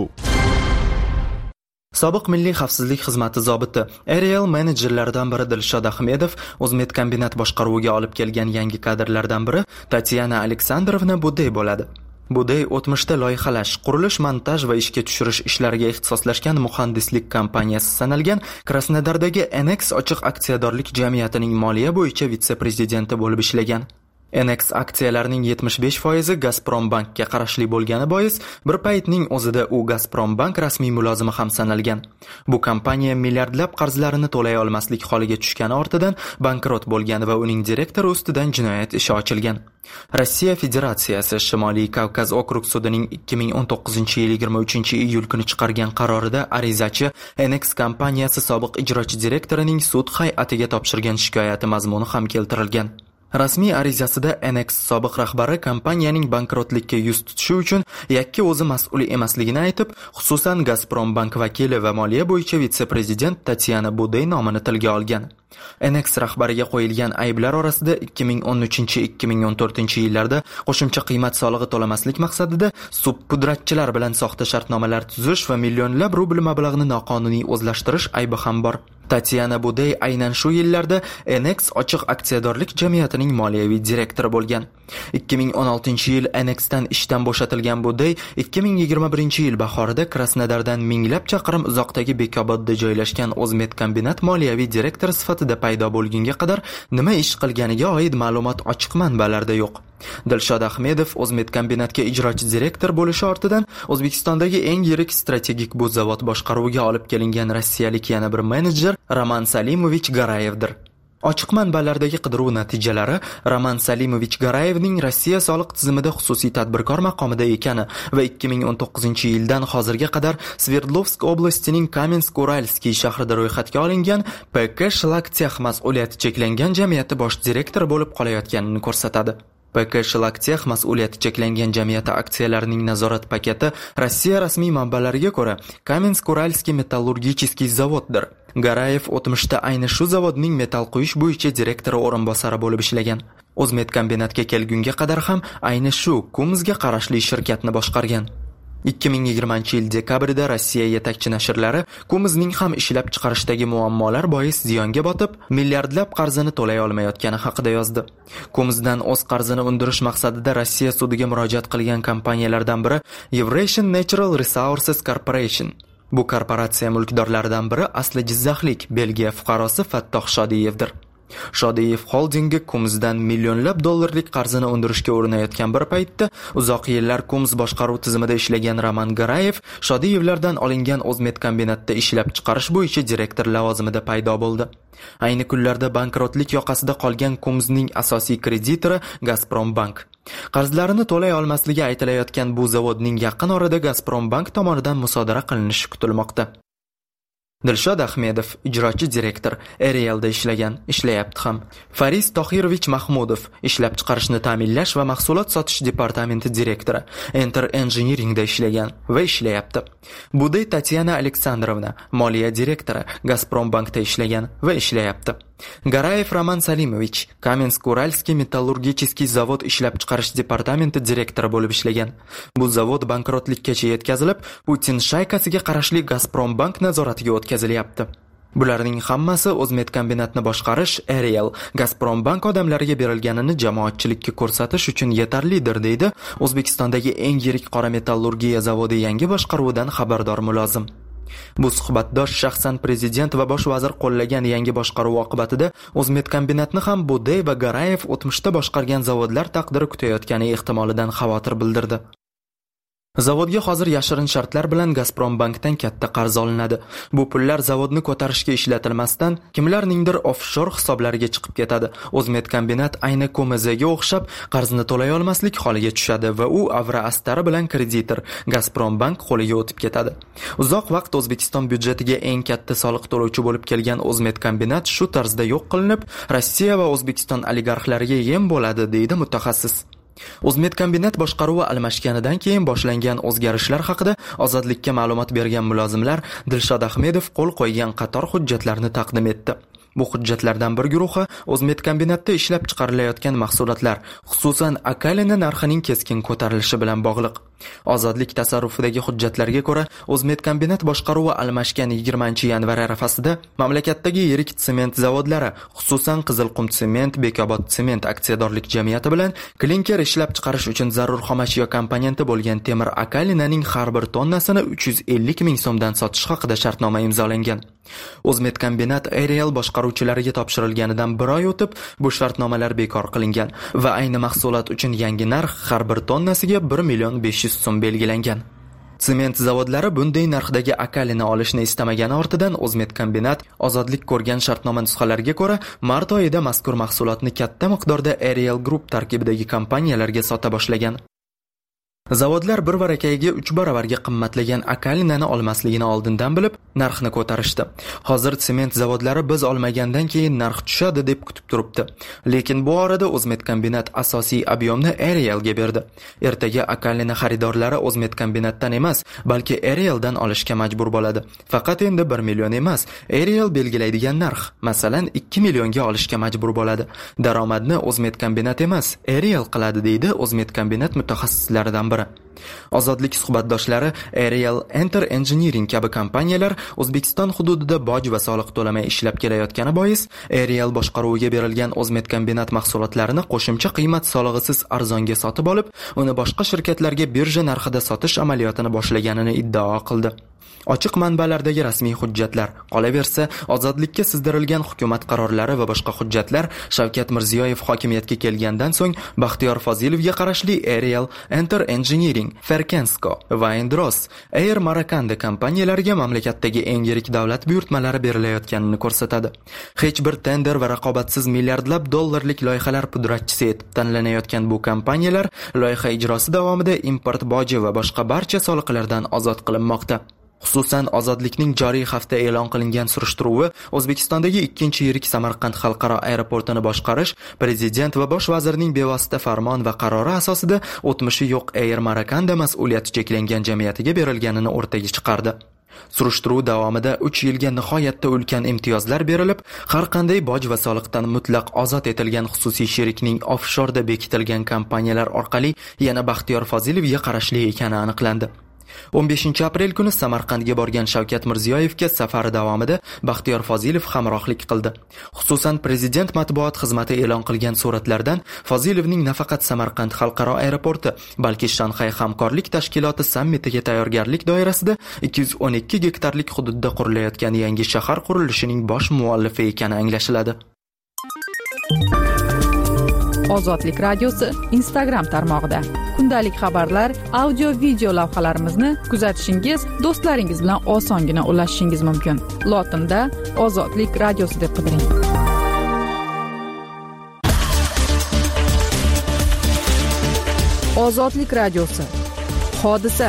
[SPEAKER 3] Sobiq milliy xavfsizlik xizmati zobiti Aerial menejerlaridan biri Dilshod Ahmedov O'zmedkombinat boshqaruviga olib kelgan yangi kadrlardan biri Tatyana Aleksandrovna Budey bo'ladi. Budey o'tmishda loyihalash, qurilish, montaj va ishga tushirish ishlariga ixtisoslashgan muhandislik kompaniyasi sanalgan Krasnodardagi NX ochiq aksiyadorlik jamiyatining moliya bo'yicha vitse-prezidenti bo'lib ishlagan. NX aksiyalarining 75% Gazprombankka qarashli bo'lgani bois, bir paytning o'zida u Gazprombank rasmiy mulozimi ham sanalgan. Bu kompaniya milliardlab qarzlarini to'lay olmaslik holiga tushgani ortidan bankrot bo'lgan va uning direktori ustidan jinoyat ishi ochilgan. Rossiya Federatsiyasi Shimoliy Kavkaz okrug sudining 2019-yil 23-iyul kuni chiqargan qarorida arizachi NX kompaniyasi sobiq ijrochi direktorining sud hay'atiga topshirgan shikoyati mazmuni ham keltirilgan. Rasmiy arizasida NX sobiq rahbari kompaniyaning bankrotlikka yuz tutishi uchun yakka o'zi mas'ul emasligini aytib, xususan Gazprombank vakili va moliya bo'yicha vitse-prezident Tatyana Budey nomini tilga olgan. NX rahbariga qo'yilgan ayblar orasida 2013-2014-yillarda qo'shimcha qiymat solig'i to'lamaslik maqsadida subpudratchilar bilan soxta shartnomalar tuzish va millionlab rubl mablag'ni noqonuniy o'zlashtirish aybi ham bor. Tatyana Budey aynan shu yillarda NX ochiq aksiyadorlik jamiyatining moliyaviy direktori bo'lgan. 2016-yil NXdan ishdan bo'shatilgan Budey 2021-yil bahorida Krasnodardan minglab chaqirim uzoqdagi Bekobodda joylashgan O'zmedkombinat moliyaviy direktori sifatida paydo bo'lgunga qadar nima ish qilganiga oid ma'lumot ochiq manbalarda yo'q. Dilshod Ahmedov O'zmedkombinatga ijrochi direktor bo'lishi ortidan O'zbekistondagi eng yirik strategik bu zavod boshqaruviga olib kelingan rossiyalik yana bir menejer Roman Salimovich Garayevdir. Ochiq manbalardagi qidiruv natijalari Roman Salimovich Garayevning Rossiya soliq tizimida xususiy tadbirkor maqomida ekani va 2019-yildan hozirga qadar Sverdlovsk oblastining Kamensk-Uralskiy shahrida ro'yxatga olingan PK Shlaktech mas'uliyati cheklangan jamiyati bosh direktori bo'lib qolayotganini ko'rsatadi. PK Shlaktech mas'uliyati cheklangan jamiyati aksiyalarining nazorat paketi Rossiya rasmiy manbalariga ko'ra Kamensk-Uralskiy metallurgicheskiy zavoddir. Garayev o'tmishda ayni shu zavodning metall quyish bo'yicha direktori o'rinbosari bo'lib ishlagan. O'zmedkombinatga kelgunga qadar ham ayni shu Kumsga qarashli shirkatni boshqargan. 2020-yil dekabrida Rossiya yetakchi nashrlari Kumsning ham ishlab chiqarishdagi muammolar bois ziyonga botib, milliardlab qarzini to'lay olmayotgani haqida yozdi. Kumsdan o'z qarzini undirish maqsadida Rossiya sudiga murojaat qilgan kompaniyalardan biri Eurasian Natural Resources Corporation. Bu korporatsiya mulkdorlaridan biri asli jizzaxlik Belgiya fuqarosi Fattoh Shodiyevdir. Shodiyev holdingi Kumsdan millionlab dollarlik qarzini undirishga urinayotgan bir paytda uzoq yillar Kums boshqaruv tizimida ishlagan Roman Garayev Shodiyevlardan olingan O'zmedkombinatda ishlab chiqarish bo'yicha direktor lavozimida paydo bo'ldi. Ayni kunlarda bankrotlik yoqasida qolgan Kumsning asosiy kreditori Gazprombank. Qarzlarini to'lay olmasligi aytilayotgan bu zavodning yaqin orada Gazprombank tomonidan musodara qilinishi kutilmoqda. Dilshod Ahmedov, ijrochi direktor, Arielda ishlayapti ham. Fariz Tohirovich Mahmudov, ishlab chiqarishni ta'minlash va mahsulot sotish departamenti direktori, Enter Engineeringda ishlagan va ishlayapti. Buday Tatyana Aleksandrovna, moliya direktori, Gazprombankda ishlagan va ishlayapti. Garayev Roman Salimovich, Kamensk-Uralskiy metallurgicheskiy zavod ishlab chiqarish departamenti direktori bo'lib ishlagan. Bu zavod bankrotlikkacha yetkazilib, Putin shaykasiga qarashli Gazprombank nazoratiga o'tkazilyapti. Bularning hammasi O'zmedkombinatni boshqarish, Ariel, Gazprombank odamlariga berilganini jamoatchilikka ko'rsatish uchun yetarlidir, deydi O'zbekistondagi eng yirik qora metallurgiya zavodi yangi boshqaruvidan xabardor mulozim. Bu suhbatdosh shaxsan prezident va bosh vazir qo'llagan yangi boshqaruv oqibatida O'zmedkombinatni ham Buday va Garayev o'tmishda boshqargan zavodlar taqdiri kutayotgani ehtimolidan xavotir bildirdi. Zavodga hozir yashirin shartlar bilan Gazprombankdan katta qarz olinadi. Bu pullar zavodni ko'tarishga ishlatilmasdan kimlarningdir offshor hisoblariga chiqib ketadi. O'zmedkombinat ayni Ko'mazaga o'xshab qarzni to'lay olmaslik holiga tushadi va u avra astari bilan kreditor Gazprombank qo'liga o'tib ketadi. Uzoq vaqt O'zbekiston byudjetiga eng katta soliq to'lovchi bo'lib kelgan O'zmedkombinat shu tarzda yo'q qilinib, Rossiya va O'zbekiston oligarxlariga yem bo'ladi, deydi mutaxassis. O'zmedkombinat boshqaruvi almashganidan keyin boshlangan o'zgarishlar haqida Ozodlikka ma'lumot bergan mulozimlar Dilshod Ahmedov qo'l qo'ygan qator hujjatlarni taqdim etdi. Bu hujjatlardan bir guruhi O'zmedkombinatda ishlab chiqarilayotgan mahsulotlar, xususan akalina narxining keskin ko'tarilishi bilan bog'liq. Ozodlik tasarrufidagi hujjatlarga ko'ra, O'zmedkombinat boshqaruvi almashgan 20-yanvar arafasida mamlakatdagi yirik sement zavodlari, xususan Qizilqum sement, Bekobod sement aksiyadorlik jamiyati bilan klinker ishlab chiqarish uchun zarur xomashyo komponenti bo'lgan temir akalinaning har bir tonnasini 350 ming so'mdan sotish haqida shartnoma imzolangan. O'zmedkombinat Ariel boshqaruvchilariga topshirilganidan bir oy o'tib, bu shartnomalar bekor qilingan va ayni mahsulot uchun yangi narx har bir tonnasiga 1,5 million so'm belgilangan. Sement zavodlari bunday narxdagi akalini olishni istamagani ortidan O'zmedkombinat ozodlik ko'rgan shartnoma nusxalariga ko'ra mart oyida mazkur mahsulotni katta miqdorda Ariel Group tarkibidagi kompaniyalarga sota boshlagan. Zavodlar bir varakayiga 3 baravarga qimmatlagan akalinani olmasligini oldindan bilib, narxni ko'tarishdi. Hozir sement zavodlari biz olmagandan keyin narx tushadi deb kutib turibdi. Lekin bu orada O'zmedkombinat asosiy ob'yomni Arielga berdi. Ertaga akalina xaridorlari O'zmedkombinatdan emas, balki Arieldan olishga majbur bo'ladi. Faqat endi 1 million emas, Ariel belgilaydigan narx, masalan 2 millionga olishga majbur bo'ladi. Daromadni O'zmedkombinat emas, Ariel qiladi, deydi O'zmedkombinat mutaxassislaridan biri. Ozodlik suhbatdoshlari Ariel, Enter Engineering kabi kompaniyalar O'zbekiston hududida boj va soliq to'lamay ishlab kelayotgani bois, Ariel boshqaruviga berilgan O'zmedkombinat mahsulotlarini qo'shimcha qiymat solig'isiz arzonga sotib olib, uni boshqa shirkatlarga birja narxida sotish amaliyotini boshlaganini iddao qildi. Ochiq manbalardagi rasmiy hujjatlar, qolaversa, ozodlikka sizdirilgan hukumat qarorlari va boshqa hujjatlar Shavkat Mirziyoyev hokimiyatga kelgandan so'ng Baxtiyor Fozilovga qarashli Ariel, Enter Engineering, Ferkensko va Endros, Air Marakanda kompaniyalariga mamlakatdagi eng yirik davlat buyurtmalari berilayotganini ko'rsatadi. Hech bir tender va raqobatsiz milliardlab dollarlik loyihalar pudratchisi etib tanlanayotgan bu kompaniyalar loyiha ijrosi davomida import boji va boshqa barcha soliqlardan ozod qilinmoqda. Xususan, ozodlikning joriy hafta e'lon qilingan surishtiruvi O'zbekistondagi 2-yirik Samarqand xalqaro aeroportini boshqarish prezident va bosh vazirning bevosita farmon va qarori asosida o'tmishi yo'q Air Marakanda mas'uliyati cheklangan jamiyatiga berilganini o'rtaga chiqardi. Surishtiruv davomida 3 yilga nihoyatda ulkan imtiyozlar berilib, har qanday boj va soliqdan mutlaq ozod etilgan xususiy sherikning offshorda bekitilgan kompaniyalar orqali yana Baxtiyor Fozilovga qarashli ekani aniqlandi. 15-aprel kuni Samarqandga borgan Shavkat Mirziyoyevga safari davomida Baxtiyor Fozilov hamrohlik qildi. Xususan, prezident matbuot xizmati e'lon qilgan suratlardan Fozilovning nafaqat Samarqand xalqaro aeroporti, balki Shanxay hamkorlik tashkiloti sammitiga tayyorgarlik doirasida 212 gektarlik hududda qurilayotgan yangi shahar qurilishining bosh muallifi ekani anglashiladi.
[SPEAKER 1] Ozodlik radiosi Instagram tarmog'ida kundalik xabarlar, audio, video lavhalarimizni kuzatishingiz, do'stlaringiz bilan osongina ulashishingiz mumkin. Lotinda Ozodlik radiosi deb qidiring. Ozodlik radiosi. Hodisa.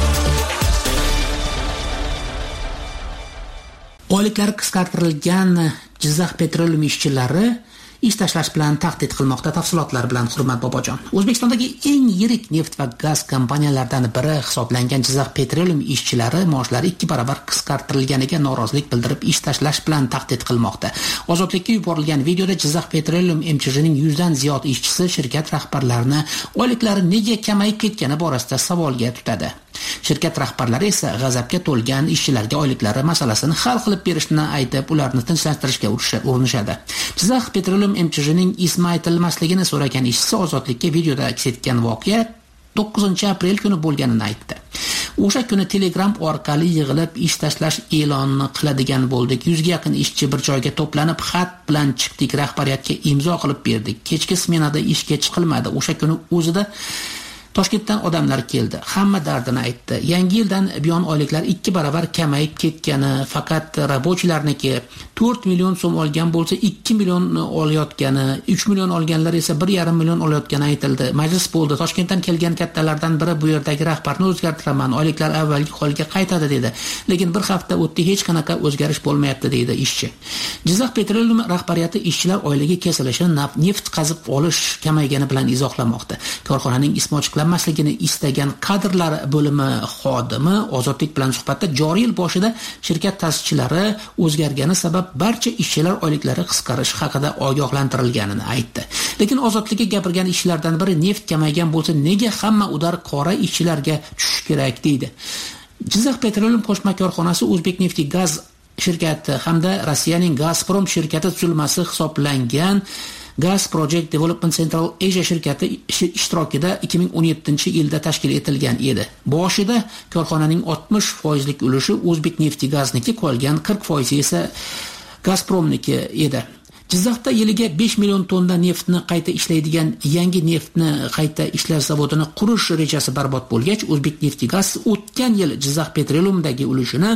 [SPEAKER 6] Oyliklari qisqartirilgan Jizzax petroleum ishchilari ish tashlash bilan tahdid qilmoqda. Tafsilotlar bilan Hurmat Bobojon. O'zbekistondagi eng yirik neft va gaz kompaniyalaridan biri hisoblangan Jizzax petroleum ishchilari maoshlari 2 barobar qisqartirilganiga norozilik bildirib ish tashlash bilan tahdid qilmoqda. Ozodlikka yuborilgan videoda Jizzax petroleum MCH'ning 100 dan ziyod ishchisi shirkat rahbarlarini oyliklari nega kamayib ketgani borasida savolga tutadi. Shirkat rahbarlari esa g'azabga to'lgan ishchilarga oyliklari masalasini hal qilib berishni aytib, ularni tinchlantirishga urinishadi. Jizzax petroleum MCH'ning ismi aytilmasligini so'ragan ishchisi Ozodlikka videoda aks etgan voqea 9-aprel kuni bo'lganini aytdi. O'sha kuni Telegram orqali yig'ilib ish tashlash e'lonini qiladigan bo'ldik. 100 ga yaqin ishchi bir joyga to'planib xat bilan chiqdik, rahbariyatga imzo qilib berdik. Kechki smenada ishga chiqilmadi. O'sha kuni o'zida Toshkentdan odamlar keldi. Hamma dardini aytdi. Yangi yildan buyon oyliklar 2 barobar kamayib ketgani, faqat rabochilarniki 4 million so'm olgan bo'lsa 2 million olayotgani, 3 million olganlar esa 1,5 million olayotgani aytildi. Majlis bo'ldi. Toshkentdan kelgan kattalardan biri bu yerdagi rahbarni o'zgartiraman, oyliklar avvalgi holiga qaytadi dedi. Lekin bir hafta o'tdi, hech qanaqa o'zgarish bo'lmayapti deydi ishchi. Jizzax petroleum rahbariyati ishchilar oyligi kesilishini neft qazib olish kamaygani bilan izohlamoqda. Korxonaning ismi ochiqlanmasligini istagan kadrlar bo'limi xodimi Ozodlik bilan suhbatda joriy yil boshida shirkat ta'sischilari o'zgargani sabab barcha ishchilar oyliklari qisqarishi haqida ogohlantirilganini aytdi. Lekin Ozodlikka gapirgan ishchilardan biri neft kamaygan bo'lsa nega hamma udar qora ishchilarga tushish kerak deydi. Jizzax petroleum qo'shma korxonasi O'zbekneftgaz shirkati hamda Rossiyaning Gazprom shirkati tuzilmasi hisoblangan Gas Project Development Central Asia shirkati ishtirokida 2017-yilda tashkil etilgan edi. Boshida korxonaning 60% ulushi O'zbekneftgazniki, qolgan 40% esa Gazpromniki edi. Jizzaxda yiliga 5 million tonna neftni qayta ishlaydigan yangi neftni qayta ishlash zavodini qurish rejasi barbod bo'lgach, O'zbekneftgaz o'tgan yil Jizzax petroleumdagi ulushini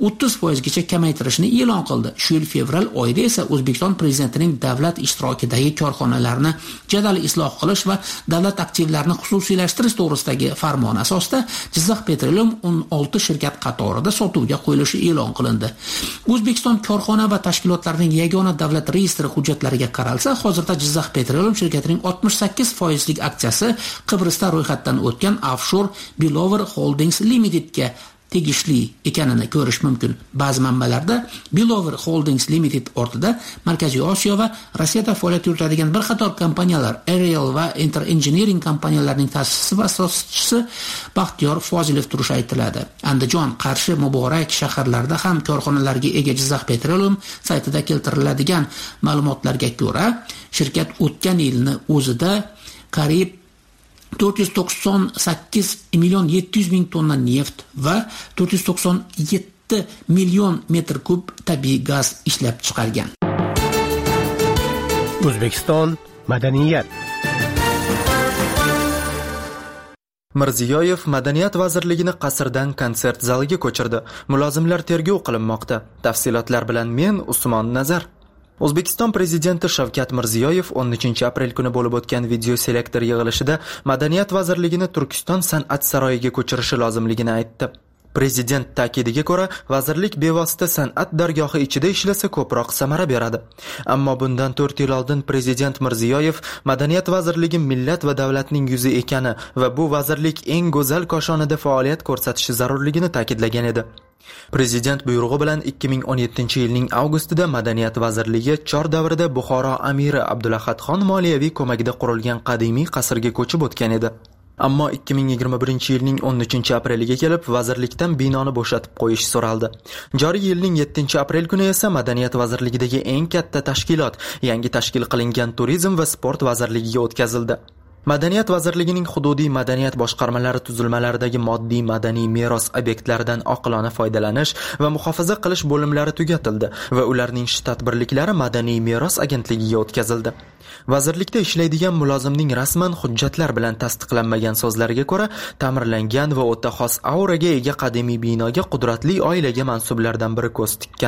[SPEAKER 6] 30% gacha kamaytirishni e'lon qildi. Shu yil fevral oyida esa O'zbekiston prezidentining davlat ishtirokidagi korxonalarni jadal isloh qilish va davlat aktivlarini xususiylashtirish to'g'risidagi farmon asosida Jizzax petroleum 16 shirkat qatorida sotuvga qo'yilishi e'lon qilindi. O'zbekiston korxona va tashkilotlarining yagona davlat reyestri hujjatlariga qaralsa, hozirda Jizzax petroleum shirkatining 68%lik aksiyasi Qibrusda ro'yxatdan o'tgan Offshore Bilover Holdings Limitedga tegishli ekanini ko'rish mumkin. Ba'zi manbalarda Bilover Holdings Limited ortida Markaziy Osiyo va Rossiyada faoliyat yuritadigan bir qator kompaniyalar, Aerial va Enter Engineering kompaniyalarining ta'sischisi va asoschisi Baxtiyor Fozilov turishi aytiladi. Andijon, Qarshi, Muborak shaharlarida ham korxonalarga ega Jizzax petroleum saytida keltiriladigan ma'lumotlarga ko'ra, shirkat o'tgan yilni o'zida qariyb 498 million 700 ming tonna neft va 497 million metr kub tabiiy gaz ishlab chiqargan.
[SPEAKER 7] O'zbekiston madaniyat.
[SPEAKER 3] Mirziyoyev Madaniyat vazirligini qasrdan konsert zaliga ko'chirdi. Mulozimlar tergov qilinmoqda. Tafsilotlar bilan men Usmon Nazar. O'zbekiston prezidenti Shavkat Mirziyoyev 13-aprel kuni bo'lib o'tgan video selektor yig'ilishida Madaniyat vazirligini Turkiston san'at saroyiga ko'chirishi lozimligini aytdi. Prezident ta'kidiga ko'ra, vazirlik bevosita san'at dargohi ichida ishlasa ko'proq samara beradi. Ammo bundan 4 yil oldin prezident Mirziyoyev Madaniyat vazirligi millat va davlatning yuzi ekani va bu vazirlik eng go'zal koshonida faoliyat ko'rsatishi zarurligini ta'kidlagan edi. Prezident buyrug'i bilan 2017-yilning avgustida Madaniyat vazirligi chor davrida Buxoro amiri Abdulahadxon moliyaviy ko'magida qurilgan qadimiy qasrga ko'chib o'tgan edi. Ammo 2021-yilning 13-apreliga kelib vazirlikdan binoni bo'shatib qo'yish so'raldi. Joriy yilning 7-aprel kuni esa Madaniyat vazirligidagi eng katta tashkilot, yangi tashkil qilingan Turizm va sport vazirligiga o'tkazildi. Madaniyat vazirligining hududiy madaniyat boshqarmalari tuzilmalaridagi moddiy madaniy meros obyektlaridan oqilona foydalanish va muhofaza qilish bo'limlari tugatildi va ularning shtat birliklari madaniy meros agentligiga o'tkazildi. Vazirlikda ishlaydigan mulozimning rasman hujjatlar bilan tasdiqlanmagan so'zlariga ko'ra, ta'mirlangan va o'ta xos auraga ega qadimiy binoga qudratli oilaga mansublardan biri ko'z tikkan.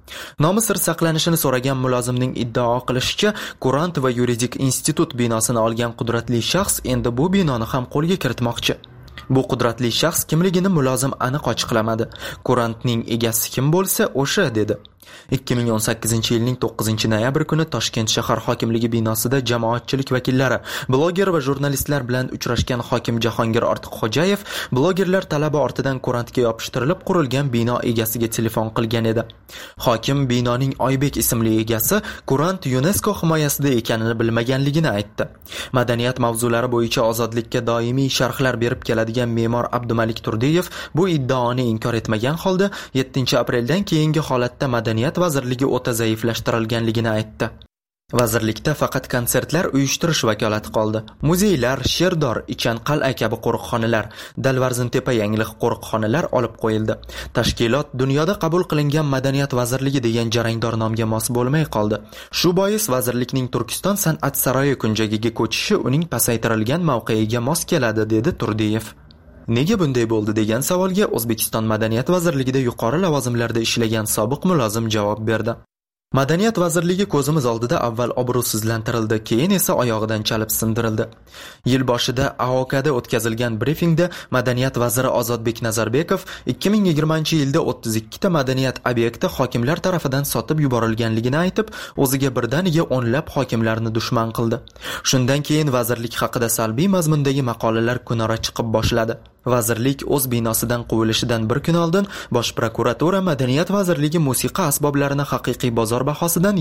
[SPEAKER 3] Nomi sir saqlanishini so'ragan mulozimning iddao qilishicha, Kurant va yuridik institut binosini olgan qudratli shaxs endi bu binoni ham qo'lga kiritmoqchi. Bu qudratli shaxs kimligini mulozim aniq ochiqlamadi. Kurantning egasi kim bo'lsa, o'sha dedi. 2018-yilning 9-noyabr kuni Toshkent shahar hokimligi binosida jamoatchilik vakillari, bloger va jurnalistlar bilan uchrashgan hokim Jahongir Ortiqxo'jayev blogerlar talabi ortidan kurantga yopishtirilib qurilgan bino egasiga telefon qilgan edi. Hokim binoning Oybek ismli egasi Kurant UNESCO himoyasida ekanini bilmaganligini aytdi. Madaniyat mavzulari bo'yicha ozodlikka doimiy sharhlar berib keladigan me'mor Abdumalik Turdiyev bu iddaoni inkor etmagan holda 7-apreldan keyingi holatda Madaniyat vazirligi o'ta zaiflashtirilganligini aytdi. Vazirlikda faqat konsertlar uyushtirish vakolati qoldi. Muzeylar, Sherdor, Ichanqal'a kabi qo'riqxonalar, Dalvarzintepa yangilik qo'riqxonalar olib qo'yildi. Tashkilot dunyoda qabul qilingan Madaniyat vazirligi degan jarangdor nomga mos bo'lmay qoldi. Shu bois vazirlikning Turkiston san'at saroyi kunjagiga ko'chishi uning pasaytirilgan mavqeiga mos keladi, dedi Turdiyev. Nega bunday bo'ldi degan savolga O'zbekiston Madaniyat vazirligida yuqori lavozimlarda ishlagan sobiq mulozim javob berdi. Madaniyat vazirligi ko'zimiz oldida avval obro'sizlantirildi, keyin esa oyog'idan chalib sindirildi. Yil boshida AOKda o'tkazilgan brifingda Madaniyat vaziri Ozodbek Nazarbekov 2020-yilda 32 ta madaniyat obyekti hokimlar tarafidan sotib yuborilganligini aytib, o'ziga birdaniga o'nlab hokimlarni dushman qildi. Shundan keyin vazirlik haqida salbiy mazmundagi maqolalar kunora chiqib boshladi. Vazirlik o'z binosidan quvilishidan bir kun oldin Bosh prokuratura Madaniyat vazirligi musiqa asboblarini haqiqiy bozor bahosidan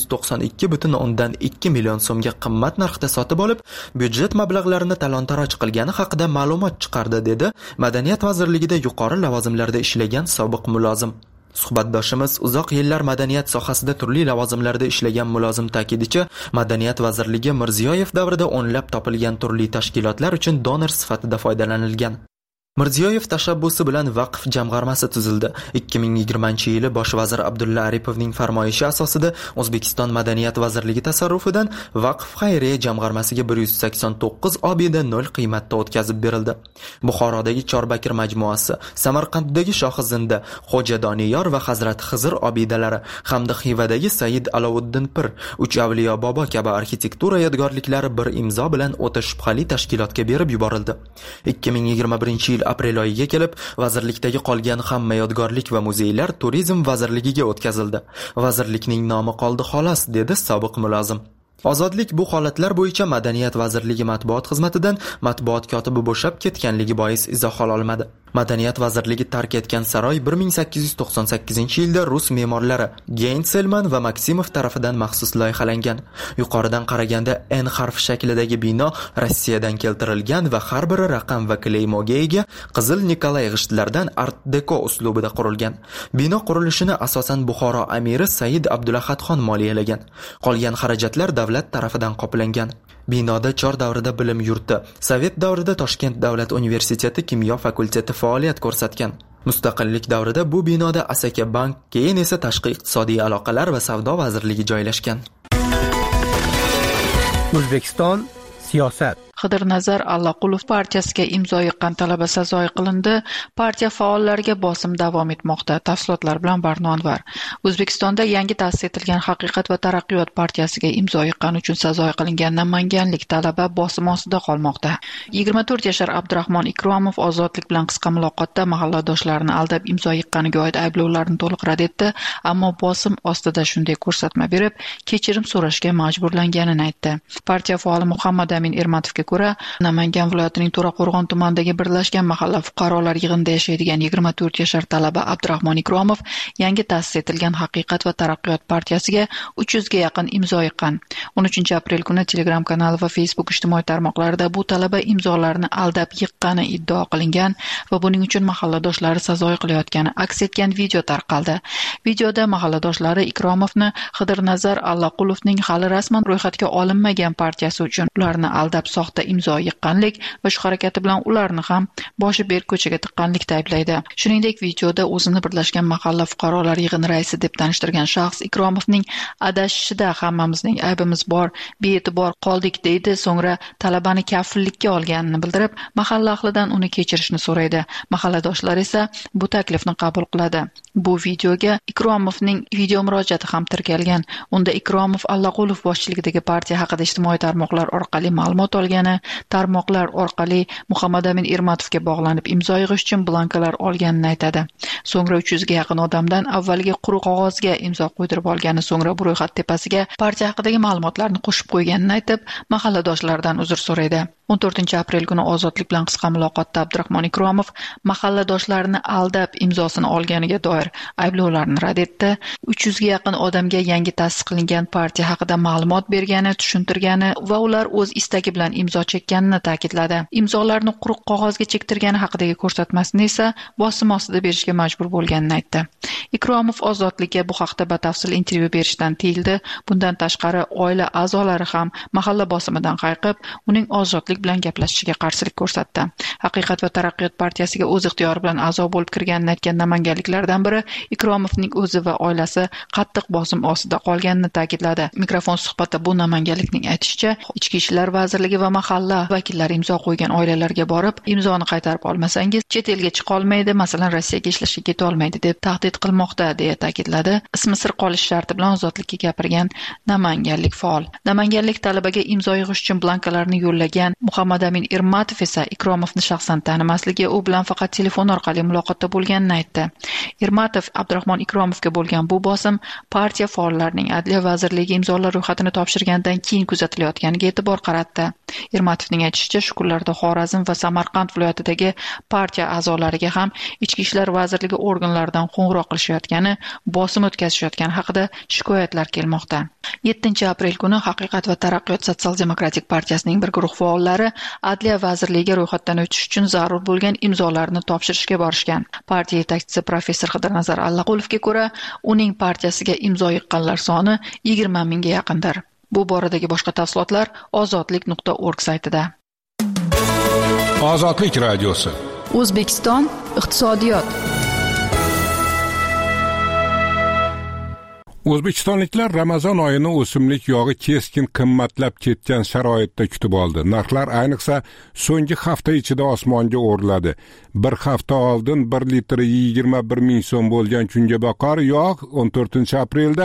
[SPEAKER 3] 792,2 million so'mga qimmat narxda sotib olib, byudjet mablag'larini talon-taroj qilgani haqida ma'lumot chiqardi, dedi Madaniyat vazirligida yuqori lavozimlarda ishlagan sobiq mulozim. Suhbatdoshimiz uzoq yillar madaniyat sohasida turli lavozimlarda ishlagan mulozim ta'kidicha, Madaniyat vazirligi Mirziyoyev davrida o'nlab topilgan turli tashkilotlar uchun donor sifatida foydalanilgan. Mirziyoyev tashabbusi bilan vaqf jamg'armasi tuzildi. 2020-yili bosh vazir Abdulla Aripovning farmoyishi asosida O'zbekiston Madaniyat vazirligi tasarrufidan vaqf xayriya jamg'armasiga 189 obida 0 qiymatda o'tkazib berildi. Buxorodagi Chorbakir majmuasi, Samarqanddagi Shohizinda, Xo'ja Doniyor va Hazrat Xizr obidalari hamda Xivadagi Said Alovuddin Pir, Uch Avliyo Bobo kabi arxitektura yodgorliklari bir imzo bilan o'ta shubhali tashkilotga berib yuborildi. 2021-yil aprel oyiga kelib, vazirlikdagi qolgan hamma yodgorlik va muzeylar Turizm vazirligiga o'tkazildi. Vazirlikning nomi qoldi xolos, dedi sobiq mulozim. Ozodlik bu holatlar bo'yicha Madaniyat vazirligi matbuot xizmatidan matbuot kotibi bo'shab ketganligi bois izoh ola olmadi. Madaniyat vazirligi tark etgan saroy 1898-yilda rus me'morlari Geynselman va Maksimov tarafidan maxsus loyihalangan. Yuqoridan qaraganda N harfi shaklidagi bino Rossiyadan keltirilgan va har biri raqam va kleymoga ega qizil Nikolay g'ishtlardan Art Deco uslubida qurilgan. Bino qurilishini asosan Buxoro amiri Said Abdulahadxon moliyalagan. Qolgan xarajatlar davlat tarafidan qoplangan. Binoda Chor davrida bilim yurti, Sovet davrida Toshkent davlat universiteti kimyo fakulteti faoliyat ko'rsatgan. Mustaqillik davrida bu binoda Asaka bank, keyin esa tashqi iqtisodiy aloqalar va savdo vazirligi joylashgan.
[SPEAKER 7] O'zbekiston siyosat.
[SPEAKER 1] Qidirnazar Allaqulov partiyasiga imzo yiqqan talaba sazoyi qilindi. Partiya faollariga bosim davom etmoqda. Tafsilotlar bilan Barnonvar. O'zbekistonda yangi ta'sis etilgan Haqiqat va taraqqiyot partiyasiga imzo yiqqani uchun sazoyi qilingan namanganlik talaba bosim ostida qolmoqda. 24 yashar Abdurahmon Ikromov Ozodlik bilan qisqa muloqotda mahalladoshlarini aldab imzo yiqqaniga oid ayblovlarni to'liq rad etdi, ammo bosim ostida shunday ko'rsatma berib, kechirim so'rashga majburlanganini aytdi. Partiya faoli Muhammad Amin Ermatovga ko'ra, Namangan viloyatining To'raqo'rg'on tumanidagi birlashgan mahalla fuqarolar yig'inida yashaydigan 24 yashar talaba Abdurahmon Ikromov yangi ta'sis etilgan Haqiqat va taraqqiyot partiyasiga 300 ga yaqin imzo yiqqan. 13 aprel kuni Telegram kanali va Facebook ijtimoiy tarmoqlarida bu talaba imzolarni aldab yiqqani iddao qilingan va buning uchun mahalladoshlari sazoyi qilayotgani aks etgan video tarqaldi. Videoda mahalladoshlari Ikromovni Qidirnazar Allaqulovning hali rasman ro'yxatga olinmagan partiyasi uchun ularni aldab soxta harakatida imzo yiqqanlik va shu harakati bilan ularni ham boshi berk ko'chaga tiqqanlikda ayblaydi. Shuningdek, videoda o'zini Birlashgan mahalla fuqarolar yig'ini raisi deb tanishtirgan shaxs Ikromovning adashishida hammamizning aybimiz bor, bee'tibor qoldik deydi, so'ngra talabani kafillikka olganini bildirib, mahalla ahlidan uni kechirishni so'raydi. Mahalladoshlar esa bu taklifni qabul qiladi. Bu videoga Ikromovning video murojaati ham tirkalgan. Unda Ikromov Allaqulov boshchiligidagi partiya haqida ijtimoiy tarmoqlar orqali ma'lumot olgani, tarmoqlar orqali Muhammad Amin Ermatovga bog'lanib imzo yig'ish uchun blankalar olganini aytadi. So'ngra 300 ga yaqin odamdan avvaliga quruq qog'ozga imzo qo'ydirib olgani, so'ngra bu ro'yxat tepasiga partiya haqidagi ma'lumotlarni qo'shib qo'yganini aytib, mahalladoshlardan uzr so'raydi. 14-aprel kuni Ozodlik bilan qisqa muloqotda Abdurahmon Ikromov mahalladoshlarini aldab imzosini olganiga doir ayblovlarni rad etdi. 300 ga yaqin odamga yangi ta'sis qilingan partiya haqida ma'lumot bergani, tushuntirgani va ular o'z istagi bilan imzo chekkanini ta'kidladi. Imzolarni quruq qog'ozga chektirgani haqidagi ko'rsatmasini esa bosim ostida berishga majbur bo'lganini aytdi. Ikromov Ozodlikka bu haqda batafsil intervyu berishdan tiyildi. Bundan tashqari, oila a'zolari ham mahalla bosimidan qayqib, uning Ozodlik bilan gaplashishiga qarshilik ko'rsatdi. Haqiqat va taraqqiyot partiyasiga o'z ixtiyori bilan a'zo bo'lib kirganini aytgan namanganliklardan biri Ikromovning o'zi va oilasi qattiq bosim ostida qolganini ta'kidladi. Mikrofon suhbatda bu namanganlikning aytishicha, Ichki ishlar vazirligi va mahalla vakillari imzo qo'ygan oilalarga borib, imzoni qaytarib olmasangiz chet elga chiqa olmaydi, masalan Rossiyaga ishlashga keta olmaydi deb tahdid qilmoqda, deya ta'kidladi. Ismi sir qolish sharti bilan Ozodlikka gapirgan namanganlik faol. Namanganlik talabaga imzo yig'ish uchun blankalarni yo'llagan Muhammad Amin Ermatov esa Ikromovni shaxsan tanimasligi, u bilan faqat telefon orqali muloqotda bo'lganini aytdi. Ermatov Abdurahmon Ikromovga bo'lgan bu bosim partiya faollarining Adliya vazirligi imzolar ro'yxatini topshirgandan keyin kuzatilayotganiga e'tibor qaratdi. Ermatovning aytishicha, shu kunlarda Xorazm va Samarqand viloyatidagi partiya a'zolariga ham Ichki ishlar vazirligi organlaridan qo'ng'iroq qilishayotgani, bosim o'tkazishayotgani haqida shikoyatlar kelmoqda. 7-aprel kuni Haqiqat va taraqqiyot sotsial-demokratik partiyasining bir guruh faollari Adliya vazirligiga ro'yxatdan o'tish uchun zarur bo'lgan imzolarni topshirishga borishgan. Partiya yetakchisi professor Xidirnazar Allaqulovga ko'ra, uning partiyasiga imzo yiqqanlar soni 20 mingga yaqindir. Bu boradagi boshqa tafsilotlar ozodlik.org saytida.
[SPEAKER 4] Ozodlik radiosi.
[SPEAKER 1] O'zbekiston iqtisodiyot.
[SPEAKER 4] O'zbekistonliklar Ramazon oyini o'simlik yog'i keskin qimmatlab ketgan sharoitda kutib oldi. Narxlar ayniqsa so'nggi hafta ichida osmonga o'rladi. Bir hafta oldin 1 litri 21 ming so'm bo'lgan kungaboqar yog' 14-aprelda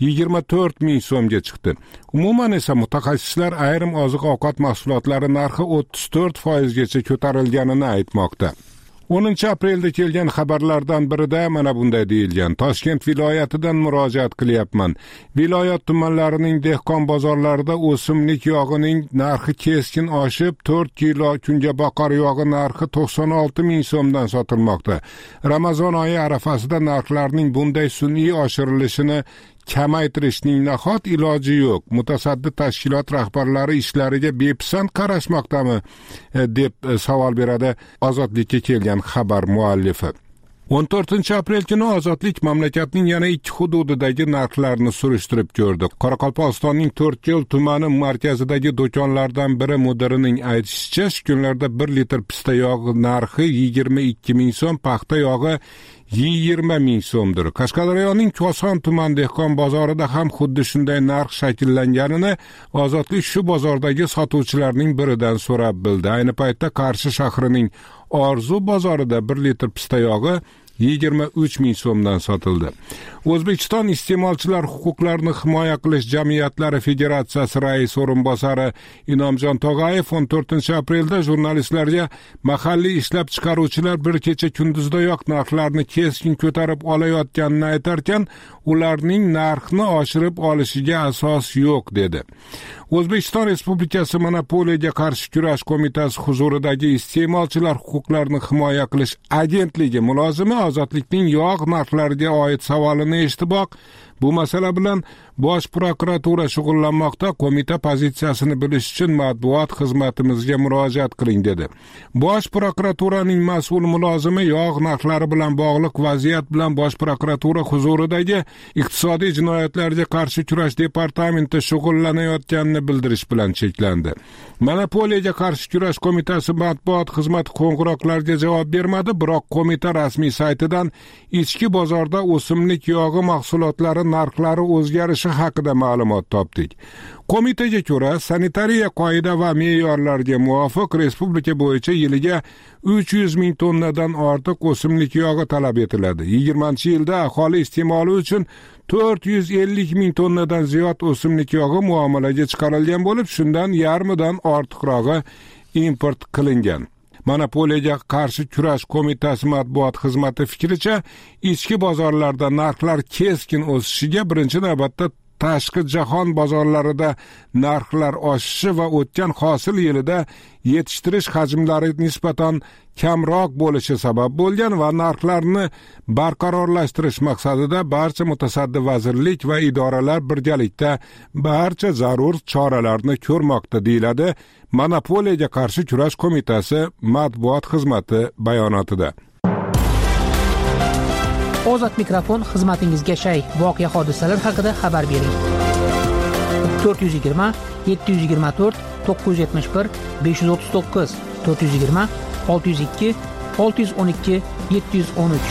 [SPEAKER 4] 24 ming so'mga chiqdi. Umuman esa mutaxassislar ayrim oziq-ovqat mahsulotlari narxi 34% gacha ko'tarilganini aytmoqda. 10-aprelda kelgan xabarlardan birida mana bunday deyilgan: Toshkent viloyatidan murojaat qilyapman. Viloyat tumanlarining dehqon bozorlarida o'simlik yog'ining narxi keskin oshib, 4 kilo kungaboqar yog'i narxi 96 ming so'mdan sotilmoqda. Ramazon oyi arafasida narxlarning bunday sun'iy oshirilishini kamaytirishning nahot iloji yo'q. Mutasaddi tashkilot rahbarlari ishlariga bepisand qarashmoqdami deb savol beradi Ozodlikka kelgan xabar muallifi. 14-aprel kuni Ozodlik mamlakatning yana 2 hududidagi narxlarni surishtirib ko'rdi. Qoraqalpog'istonning 4 tumani markazidagi do'konlardan biri mudirining aytishicha, shu kunlarda 1 litr pista yog'i narxi 22 ming so'm, paxta yog'i 20 ming so'mdir. Qashqadaryoning Koson tuman dehqon bozorida ham xuddi shunday narx shakllanganini Ozodlik shu bozordagi sotuvchilarning biridan so'rab bildi. Ayni paytda Qarshi shahrining Orzu bozorida 1 litr pista yog'i 23 ming so'mdan sotildi. O'zbekiston iste'molchilar huquqlarini himoya qilish jamiyatlari federatsiyasi rais o'rinbosari Inomjon Tog'ayev 14-aprelda jurnalistlarga mahalliy ishlab chiqaruvchilar bir kecha kunduzdayoq narxlarni keskin ko'tarib olayotganini aytarkan, ularning narxni oshirib olishiga asos yo'q dedi. O'zbekiston Respublikasi Monopoliyaga qarshi kurash qo'mitasi huzuridagi iste'molchilar huquqlarini himoya qilish agentligi mulozimi Ozodlikning yog' narxlariga oid savolini eshitiboq, Bu masala bilan Bosh prokuratura shug'ullanmoqda. Qo'mita pozitsiyasini bilish uchun matbuot xizmatimizga murojaat qiling dedi. Bosh prokuraturaning mas'ul mulozimi yog' narxlari bilan bog'liq vaziyat bilan Bosh prokuratura huzuridagi iqtisodiy jinoyatlarga qarshi kurash departamenti shug'ullanayotganini bildirish bilan cheklandi. Monopoliyaga qarshi kurash qo'mitasi matbuot xizmati qo'ng'iroqlarga javob bermadi, biroq qo'mita rasmiy saytidan ichki bozorda o'simlik yog'i mahsulotlari narxlari o'zgarishi haqida ma'lumot topdik. Qo'mitaga ko'ra, sanitariya qoida va me'yorlarga muvofiq respublika bo'yicha yiliga 300 ming tonnadan ortiq o'simlik yog'i talab etiladi. 20-yilda aholi iste'moli uchun 450 ming tonnadan ziyod o'simlik yog'i muomalaga chiqarilgan bo'lib, shundan yarmidan ortiqrog'i import qilingan. Monopoliyaga qarshi kurash qo'mitasi matbuot xizmati fikricha, ichki bozorlarda narxlar keskin o'sishiga birinchi navbatda tashqi jahon bozorlarida narxlar oshishi va o'tgan hosil yilida yetishtirish hajmlari nisbatan kamroq bo'lishi sabab bo'lgan va narxlarni barqarorlashtirish maqsadida barcha mutasaddi vazirlik va idoralar birgalikda barcha zarur choralarni ko'rmoqda, deyiladi Monopoliyaga qarshi kurash qo'mitasi matbuot xizmati bayonotida.
[SPEAKER 7] Ozod mikrofon xizmatingizga shay. Voqea hodisalar haqida xabar bering. 420 724 971 539 420 602 612 713.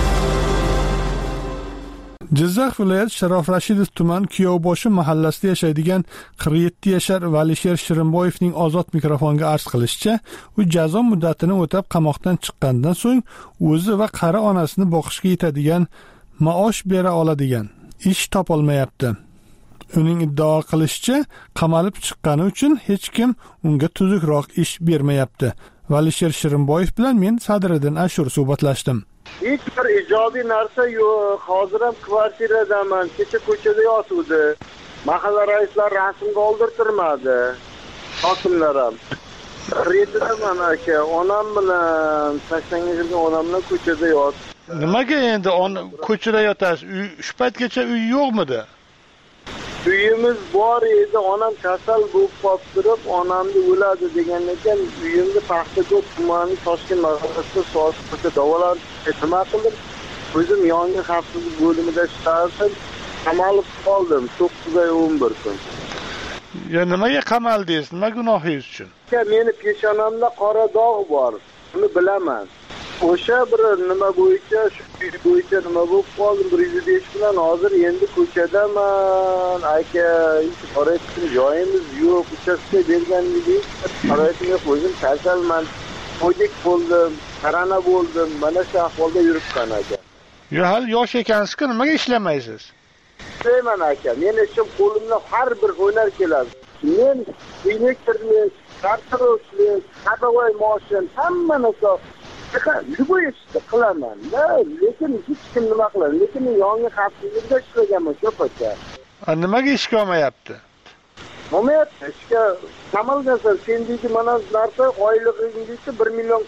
[SPEAKER 8] Jizzax viloyati Sharof Rashidov tuman Kuyovboshi mahallasida yashaydigan 47 yashar Valisher Shirinboyevning ozod mikrofonga arz qilishicha, u jazo muddatini o'tab qamoqdan chiqqandan so'ng o'zi va qari onasini boqishga yetadigan maosh bera oladigan ish topolmayapti. Uning iddao qilishicha, qamalib chiqqani uchun hech kim unga tuzukroq ish bermayapti. Valisher Shirinboyev bilan men Sadriddin Ashur suhbatlashdim.
[SPEAKER 9] Hech bir ijobiy narsa yo'q. Hozir ham kvartiradaman. Kecha ko'chada yotuvdi. Mahalla raislari rasmga oldirtirmadi. Hokimlar ham. Redidaman aka, onam bilan tashlangan onam bilan ko'chada yot.
[SPEAKER 10] Nimaga endi ko'chada yotasiz? Shu paytgacha uy yo'qmidi?
[SPEAKER 9] Uyimiz bor edi, onam kasal bo'lib qolib turib, onamni o'ladi degan ekan, uyimni Paxtako'l tumani Toshkent mahallasida soatda davolanib nima qildim? O'zim yong'in xavfsizlik bo'limida ishlardim, qamalib qoldim 9 oy 11 kun.
[SPEAKER 10] Ya nimaga qamaldingiz? Nima gunohingiz uchun?
[SPEAKER 9] Meni peshonamda qora dog' bor. Buni bilaman. O'sha bir nima bo'yicha, shu bo'yicha nima bo'lib qoldim, 105 bilan hozir endi ko'chadaman. Aka, qaraysiz, joyimiz yo'q, uchastka berganligingiz, qaraysiz, o'zim kasalman. Qo'ydik bo'ldim, qarana bo'ldim. Mana shu ahvolda yuribman aka.
[SPEAKER 10] Yo, hali yosh ekansiz-ku, nimaga ishlamaysiz?
[SPEAKER 9] Ishlayman aka. Men ishim qo'limdan har bir hunar keladi. Men elektrlik, kartoshlik, hadovoy mashin, hamma narsa любой ishni qilaman. Lekin hech kim nima qiladi? Lekin yong'in xavfsizligida ishlaganman shu paytda.
[SPEAKER 10] Nimaga ishga olmayapti?
[SPEAKER 9] Olmayapti. Ishga qamalgansan, sen deydi mana narsa oylig'ingiz 1 million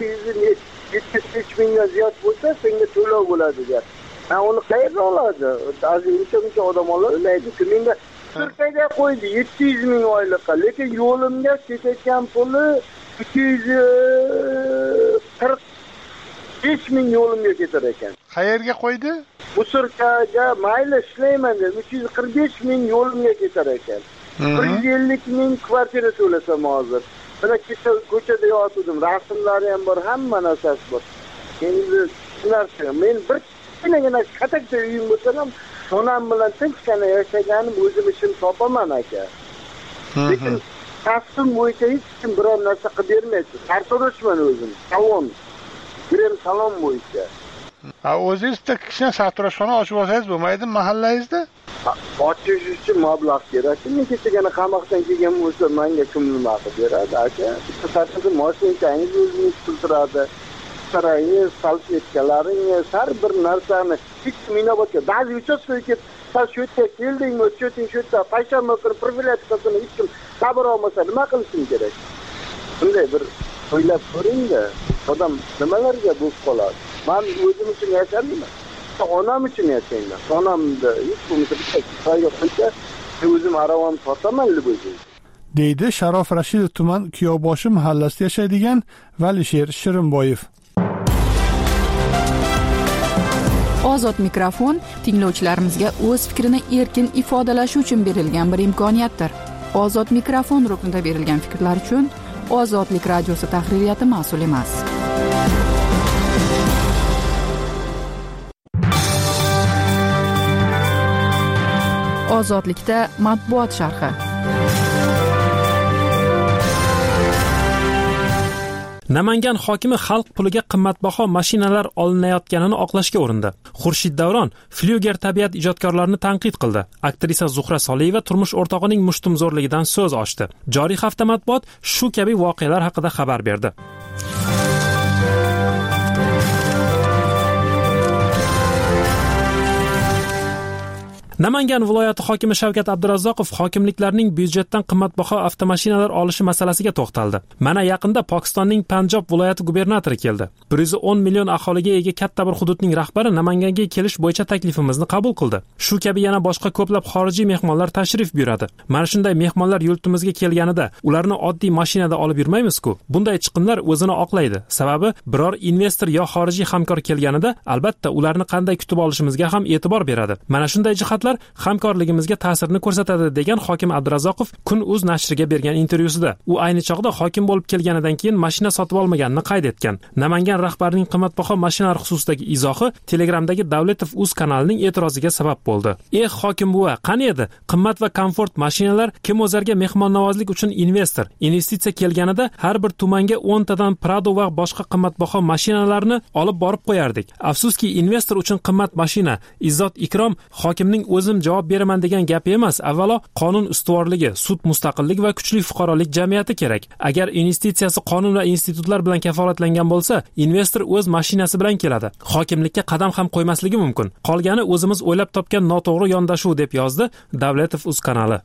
[SPEAKER 9] 775 mingga ziyod bo'lsa, senga to'lov bo'ladi der. Uni qayerdan oladi? O'sha odam olmaydi. Menga Turkiyaga qo'ydi 700 ming oylikqa, lekin yo'limga ketayotgan puli 245 ming yo'limga ketar ekan.
[SPEAKER 10] Qayerga qo'ydi?
[SPEAKER 9] Musurkaga mayli ishlayman deb 345 ming yo'limga ketar ekan. 150 ming kvartira to'lasam hozir. Mana kecha ko'chada yotdim, rasmlari ham bor, hamma narsasi bor. Endi narsa, men bir kichkinagina katakcha uyim bo'lsa ham onam bilan tinchgina yashaganim, o'zim ishim topaman aka. Lekin kasbim bo'yicha hech kim biror narsa qilib bermaydi. Sartaroshman o'zim. Salon. Birim salon bo'yicha.
[SPEAKER 10] O'zingizda kichkina sartaroshxona ochib olsangiz bo'lmaydimi mahallangizda?
[SPEAKER 9] Ochish uchun mablag' kerak. Men kechagina qamoqdan kelgan bo'lsa, menga kim nima qilib beradi aka? Bitta sartarosh mashinangiz o'zingiz qildiradi. Sarangiz, salfetkalaringiz, har bir narsani hech minobotga, ba'zi uchastkasiga shu yerga keldingmi, shu yerda payshanba kuni profilaktikasini hech kim sabr olmasa nima qilishim kerak? Bunday bir o'ylab ko'ring-da, odam nimalarga bo'lib qoladi. Men o'zim uchun yashayman. bitta onam uchun yashayman. Onamni hech bo'lmasa bitta joyga qo'ysa, o'zim aravamni sotaman deb o'ylayman.
[SPEAKER 8] deydi Sharof Rashidov tuman Kuyovboshi mahallasida yashaydigan Valisher Shirinboyev.
[SPEAKER 1] Ozod mikrofon tinglovchilarimizga o'z fikrini erkin ifodalashi uchun berilgan bir imkoniyatdir. Ozod mikrofon ruknida berilgan fikrlar uchun Ozodlik radiosi tahririyati mas'ul emas. Ozodlikda matbuot sharhi.
[SPEAKER 11] Namangan hokimi xalq puliga qimmatbaho mashinalar olinayotganini oqlashga urindi. Xurshid Davron Flyuger tabiat ijodkorlarini tanqid qildi. Aktrisa Zuhra Soliyeva turmush o'rtog'ining mushtumzo'rligidan so'z ochdi. Joriy hafta matbuot shu kabi voqealar haqida xabar berdi. Namangan viloyati hokimi Shavkat Abdurazzoqov hokimliklarning byudjetdan qimmatbaho avtomashinalar olishi masalasiga to'xtaldi. Mana yaqinda Pokistonning Panjob viloyati gubernatori keldi. 110 million aholiga ega katta bir hududning rahbari Namanganga kelish bo'yicha taklifimizni qabul qildi. Shu kabi yana boshqa ko'plab xorijiy mehmonlar tashrif buyuradi. Mana shunday mehmonlar yurtimizga kelganida ularni oddiy mashinada olib yurmaymiz-ku. Bunday chiqimlar o'zini oqlaydi. Sababi biror investor yo xorijiy hamkor kelganida albatta ularni qanday kutib olishimizga ham e'tibor beradi. Mana shunday jihatlar hamkorligimizga ta'sirini ko'rsatadi degan hokim Abdurazzoqov Kun.uz nashriga bergan intervyusida. U ayni chog'da hokim bo'lib kelganidan keyin mashina sotib olmaganini qayd etgan. Namangan rahbarining qimmatbaho mashinalar xususidagi izohi Telegramdagi Davletov.uz kanalining e'tiroziga sabab bo'ldi. Hokim buva, qani edi? Qimmat va komfort mashinalar kim o'zarga mehmonnavozlik uchun investor, investitsiya kelganida har bir tumanga 10 tadan Prado va boshqa qimmatbaho mashinalarni olib borib qo'yardik. Afsuski investor uchun qimmat mashina, izzat ikrom hokimning o'zim javob beraman degan gap emas. Avvalo qonun ustuvorligi, sud mustaqilligi va kuchli fuqarolik jamiyati kerak. Agar investitsiyasi qonun va institutlar bilan kafolatlangan bo'lsa, investor o'z mashinasi bilan keladi. Hokimlikka qadam ham qo'ymasligi mumkin. Qolgani o'zimiz o'ylab topgan noto'g'ri yondashuv deb yozdi Davletov.uz kanali.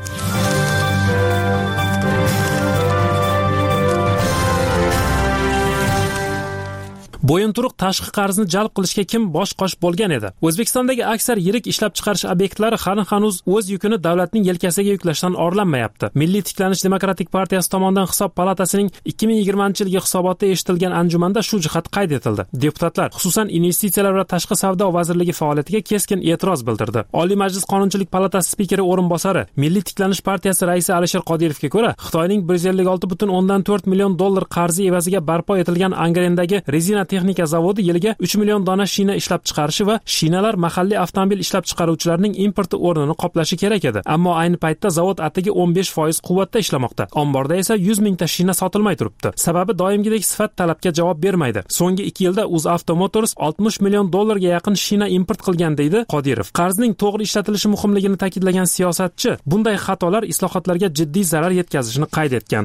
[SPEAKER 11] Bo'yinturuq tashqi qarzni jalb qilishga kim bosh-qosh bo'lgan edi? O'zbekistondagi aksar yirik ishlab chiqarish obyektlari hanuz o'z yukini davlatning yelkasiga yuklashdan orlanmayapti. Milliy tiklanish demokratik partiyasi tomonidan hisob palatasining 2020-yilgi hisobotida eshitilgan anjumanda shu jihat qayd etildi. Deputatlar, xususan investitsiyalar va tashqi savdo vazirligi faoliyatiga keskin e'tiroz bildirdi. Oliy Majlis Qonunchilik palatasi spikeri o'rinbosari, Milliy tiklanish partiyasi raisi Alisher Qodirovga ko'ra, Xitoyning 156,4 million dollar qarzi evaziga barpo etilgan Angrendagi rezina texnika zavodi yiliga 3 million dona shina ishlab chiqarishi va shinalar mahalliy avtomobil ishlab chiqaruvchilarning importi o'rnini qoplashi kerak edi. Ammo ayni paytda zavod atigi 15% quvvatda ishlamoqda. Omborda esa 100 mingta shina sotilmay turibdi. Sababi doimgidek sifat talabga javob bermaydi. So'nggi 2 yilda UzAuto Motors 60 million dollarga yaqin shina import qilgan deydi Qodirov. Qarzning to'g'ri ishlatilishi muhimligini ta'kidlagan siyosatchi bunday xatolar islohotlarga jiddiy zarar yetkazishini qayd etgan.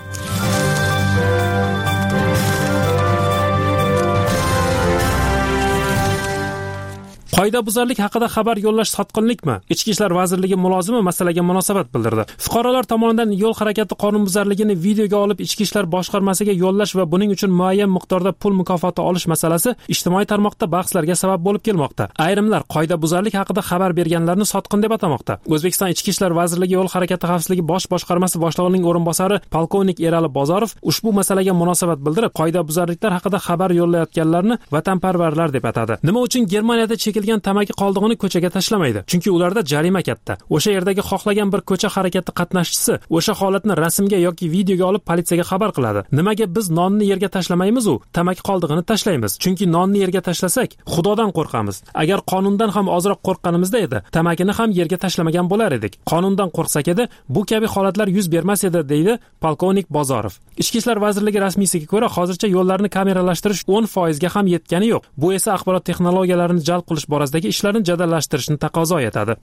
[SPEAKER 11] Qoidabuzarlik haqida xabar yo'llash sotqinlikmi? Ichki ishlar vazirligi mulozimi masalaga munosabat bildirdi. Fuqarolar tomonidan yo'l harakati qonunbuzarligini videoga olib ichki ishlar boshqarmasiga yo'llash va buning uchun muayyan miqdorda pul mukofoti olish masalasi ijtimoiy tarmoqda bahslarga sabab bo'lib kelmoqda. Ayrimlar qoidabuzarlik haqida xabar berganlarni sotqin deb atamoqda. O'zbekiston Ichki ishlar vazirligi yo'l harakati xavfsizligi bosh boshqarmasi boshlig'ining o'rinbosari polkovnik Erali Bozorov ushbu masalaga munosabat bildirib, qoidabuzarliklar haqida xabar yo'llayotganlarni vatanparvarlar deb atadi. Nima uchun Germaniyada tamaki qoldig'ini ko'chaga tashlamaydi? Chunki ularda jarima katta. O'sha yerdagi xohlagan bir ko'cha harakati qatnashchisi o'sha holatni rasmga yoki videoga olib politsiyaga xabar qiladi. Nimaga biz nonni yerga tashlamaymiz u? Tamaki qoldig'ini tashlaymiz. Chunki nonni yerga tashlasak, Xudodan qo'rqamiz. Agar qonundan ham ozroq qo'rqqanimizda edi, tamakini ham yerga tashlamagan bo'lar edik. Qonundan qo'rqsak edi, bu kabi holatlar yuz bermas edi, deydi polkovnik Bozorov. Ichki ishlar vazirligi rasmiysiga ko'ra, hozircha yo'llarni kameralashtirish 10% ga ham yetgani yo'q. Bu esa axborot texnologiyalarini jalb qilish borasidagi ishlarni jadallashtirishni taqozo etadi.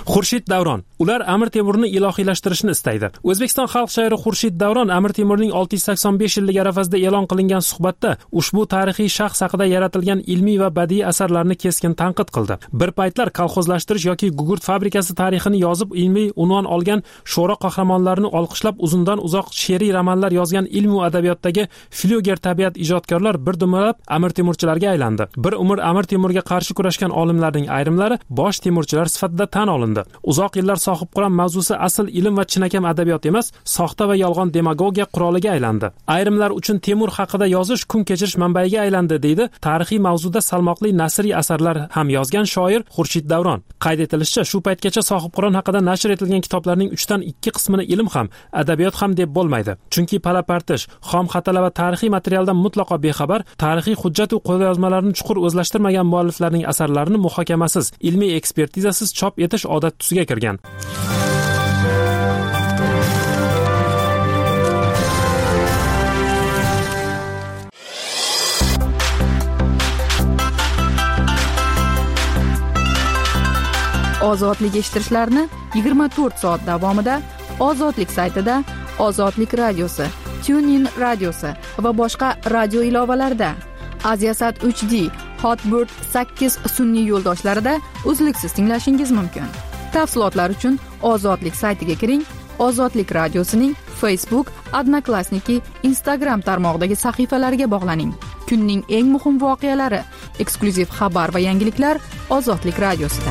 [SPEAKER 11] Xurshid Davron. Ular Amir Temurni ilohiylashtirishni istaydi. O'zbekiston xalq shoiri Xurshid Davron Amir Temurning 685 yillik arafasida e'lon qilingan suhbatda ushbu tarixiy shaxs haqida yaratilgan ilmiy va badiiy asarlarni keskin tanqid qildi. Bir paytlar kolxozlashtirish yoki gugurt fabrikasi tarixini yozib ilmiy unvon olgan sho'ro qahramonlarni olqishlab uzundan uzoq she'riy romanlar yozgan ilm va adabiyotdagi flyuger tabiat ijodkorlar bir dumlab Amir Temurchilarga aylandi. Bir umr Amir Temurga qarshi kurashgan olimlarning ayrimlari bosh Temurchilar sifatida tan olindi. Uzoq yillar sohib quran mavzusi asl ilm va chinakam adabiyot emas, soxta va yolg'on demagogiya quroliga aylandi. Ayrimlar uchun Temur haqida yozish kun kechirish manbaiga aylandi, deydi tarixiy mavzuda salmoqli nasriy asarlar ham yozgan shoir Xurshid Davron. Qayd etilishicha, shu paytgacha sohib quron haqida nashr etilgan kitoblarning 3 dan 2 qismini ilm ham, adabiyot ham deb bo'lmaydi. Chunki palapartish, xom xatalar va tarixiy materialdan mutlaqo bexabar, tarixiy hujjat va qo'lyozmalarni chuqur o'zlashtirmagan mualliflarning asarlarini muhokamasiz, ilmiy ekspertizasiz chop etish odat tusiga kirgan.
[SPEAKER 1] Ozodlik eshittirishlarni 24 soat davomida Ozodlik saytida, Ozodlik radiosi, TuneIn radiosi va boshqa radio ilovalarda, Aziasat 3D, Hotbird 8 sun'iy yo'ldoshlarida uzluksiz tinglashingiz mumkin. Tafsilotlar uchun Ozodlik saytiga kiring. Ozodlik radiosining Facebook, Odnoklassniki, Instagram tarmog'idagi sahifalariga bog'laning. Kunning eng muhim voqealari, eksklyuziv xabar va yangiliklar Ozodlik radiosida.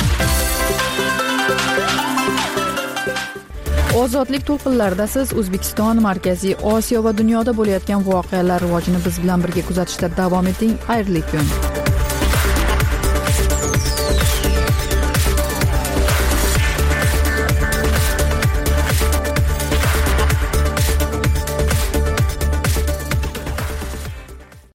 [SPEAKER 1] Ozodlik to'lqinlarida siz O'zbekiston, Markaziy Osiyo va dunyoda bo'layotgan voqealar rivojini biz bilan birga kuzatishda davom eting. Xayrli kun.